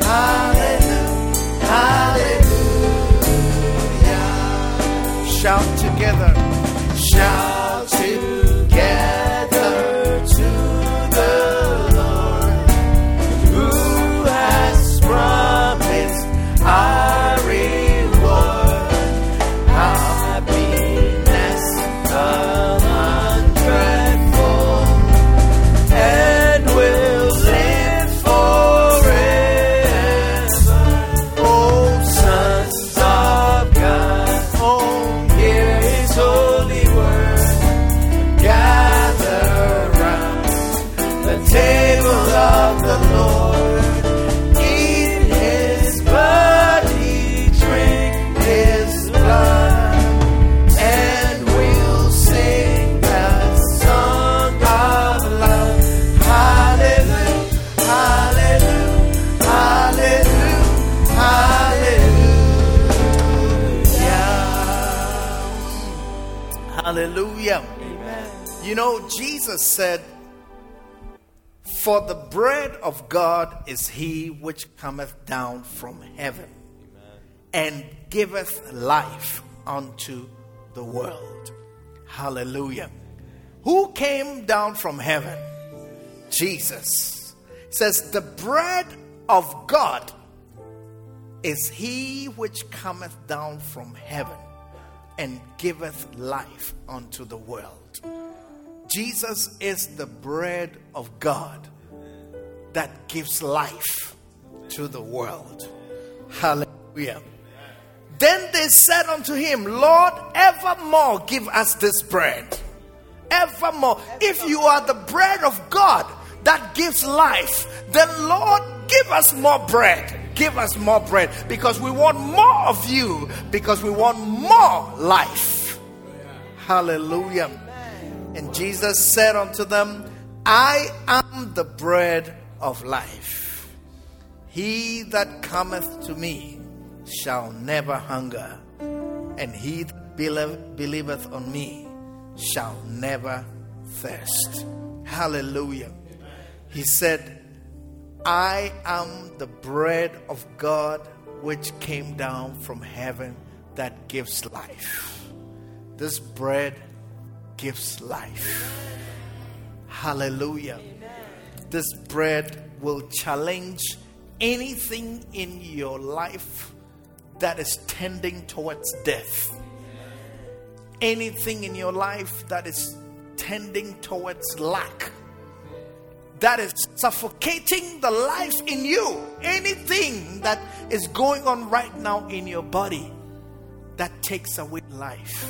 hallelujah, hallelujah. Shout together. Shout together to the Lord, who has promised our reward, happiness a hundredfold, and will live forever. Oh, sons of God, oh, hear His holy word. Gather round the table of the Lord. Eat His body, drink His blood, and we'll sing a song of love. Hallelujah, hallelujah, hallelujah, hallelujah. Hallelujah. Amen. You know, Jesus said, for the bread of God is He which cometh down from heaven, and giveth life unto the world. Hallelujah. Who came down from heaven? Jesus. It says, the bread of God is He which cometh down from heaven, and giveth life unto the world. Jesus is the bread of God that gives life to the world. Hallelujah. Hallelujah. Then they said unto him, Lord, evermore give us this bread. Evermore. If you are the bread of God that gives life, then Lord, give us more bread. Give us more bread, because we want more of you, because we want more life. Hallelujah. And Jesus said unto them, I am the bread of life. He that cometh to me shall never hunger, and he that believeth on me shall never thirst. Hallelujah. He said, I am the bread of God which came down from heaven that gives life. This bread gives life. Hallelujah. This bread will challenge anything in your life that is tending towards death. Anything in your life that is tending towards lack, that is suffocating the life in you. Anything that is going on right now in your body that takes away life.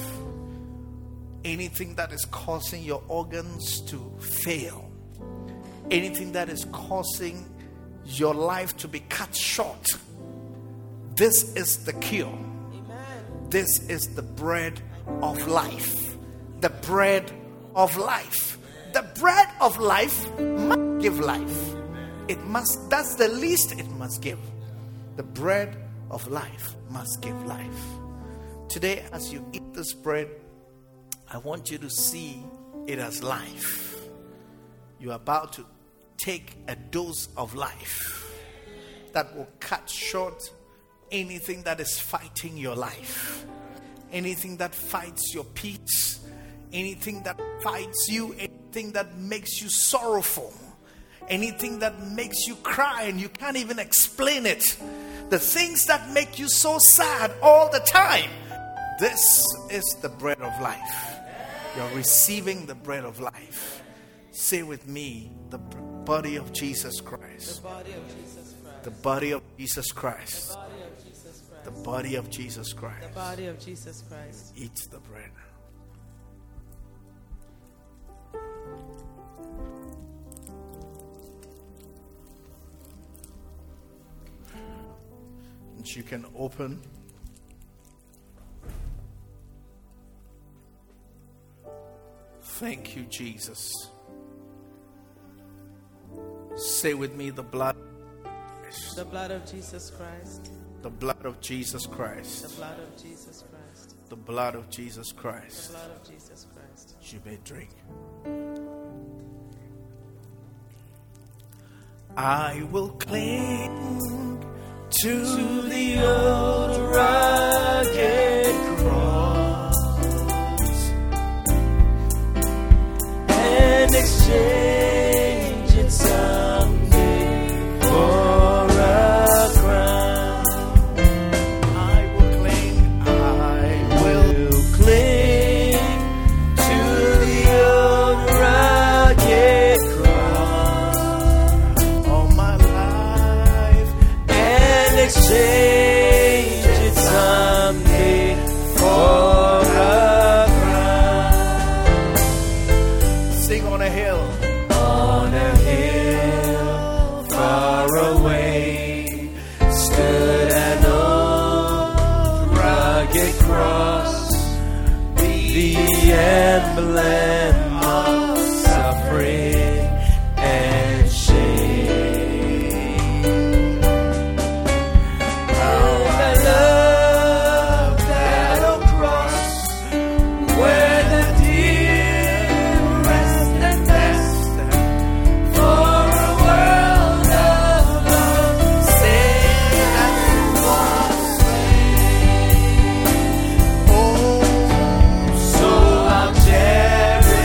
Anything that is causing your organs to fail. Anything that is causing your life to be cut short. This is the cure. Amen. This is the bread of life. The bread of life. The bread of life must give life. It must, that's the least it must give. The bread of life must give life. Today, as you eat this bread, I want you to see it as life. You are about to take a dose of life that will cut short anything that is fighting your life. Anything that fights your peace. Anything that fights you. Anything that makes you sorrowful. Anything that makes you cry and you can't even explain it. The things that make you so sad all the time. This is the bread of life. You're receiving the bread of life. Say with me, the body of Jesus Christ. The body of Jesus Christ. The body of Jesus Christ. The body of Jesus Christ. The body of Jesus Christ. The body of Jesus Christ. Eat the bread. And you can open. Thank you, Jesus. Say with me, the blood. The blood of Jesus Christ. The blood of Jesus The Christ. blood of Jesus Christ. The blood of Jesus The Christ. blood of Jesus Christ. You may drink. I will cling to the old rugged cross and exchange it someday for a crown. I will cling to the old rugged cross all my life and exchange it someday for a crown. Sing on a hill. On a hill far away stood an old rugged cross, the emblem of suffering and shame. How I love that old cross, where the dearest and best for a world of love sin and was slain. Oh, so I'll cherish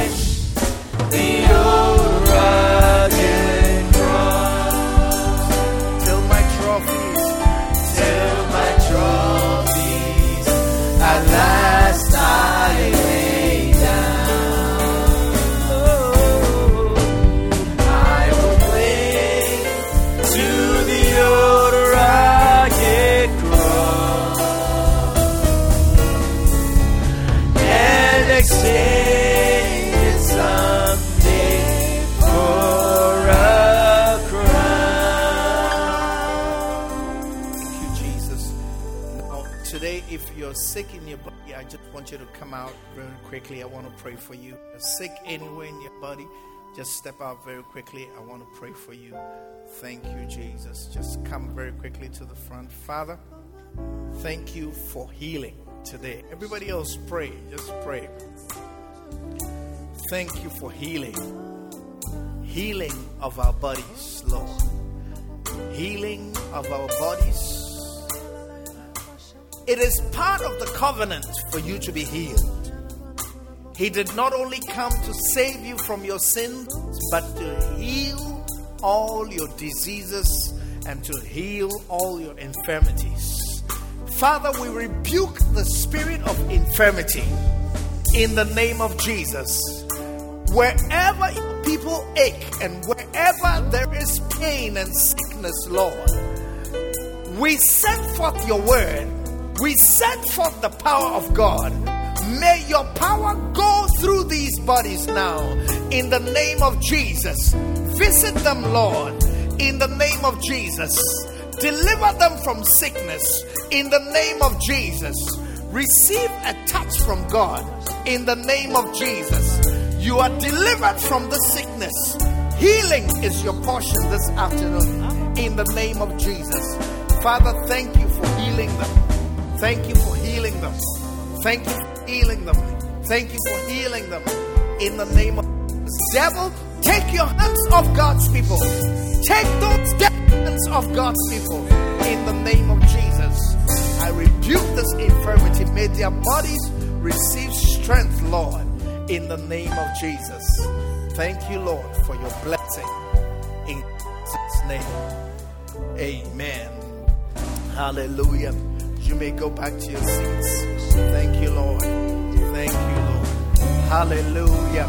sick in your body, I just want you to come out very quickly. I want to pray for you. If you're sick anywhere in your body, just step out very quickly. I want to pray for you. Thank you, Jesus. Just come very quickly to the front. Father, thank you for healing today. Everybody else pray. Just pray. Thank you for healing. Healing of our bodies, Lord. Healing of our bodies. It is part of the covenant for you to be healed. He did not only come to save you from your sins, but to heal all your diseases and to heal all your infirmities. Father, we rebuke the spirit of infirmity in the name of Jesus. Wherever your people ache and wherever there is pain and sickness, Lord, we send forth your word. We send forth the power of God. May your power go through these bodies now in the name of Jesus. Visit them, Lord, in the name of Jesus. Deliver them from sickness in the name of Jesus. Receive a touch from God in the name of Jesus. You are delivered from the sickness. Healing is your portion this afternoon in the name of Jesus. Father, thank you for healing them. Thank you for healing them. Thank you for healing them. Thank you for healing them in the name of Jesus. Devil, take your hands off God's people. Take those hands off God's people in the name of Jesus. I rebuke this infirmity. May their bodies receive strength, Lord, in the name of Jesus. Thank you, Lord, for your blessing in Jesus' name. Amen. Hallelujah. You may go back to your seats. Thank you, Lord. Thank you, Lord. Hallelujah.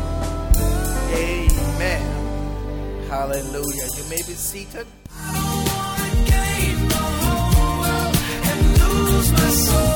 Amen. Hallelujah. You may be seated. I don't wanna gain the whole world and lose my soul.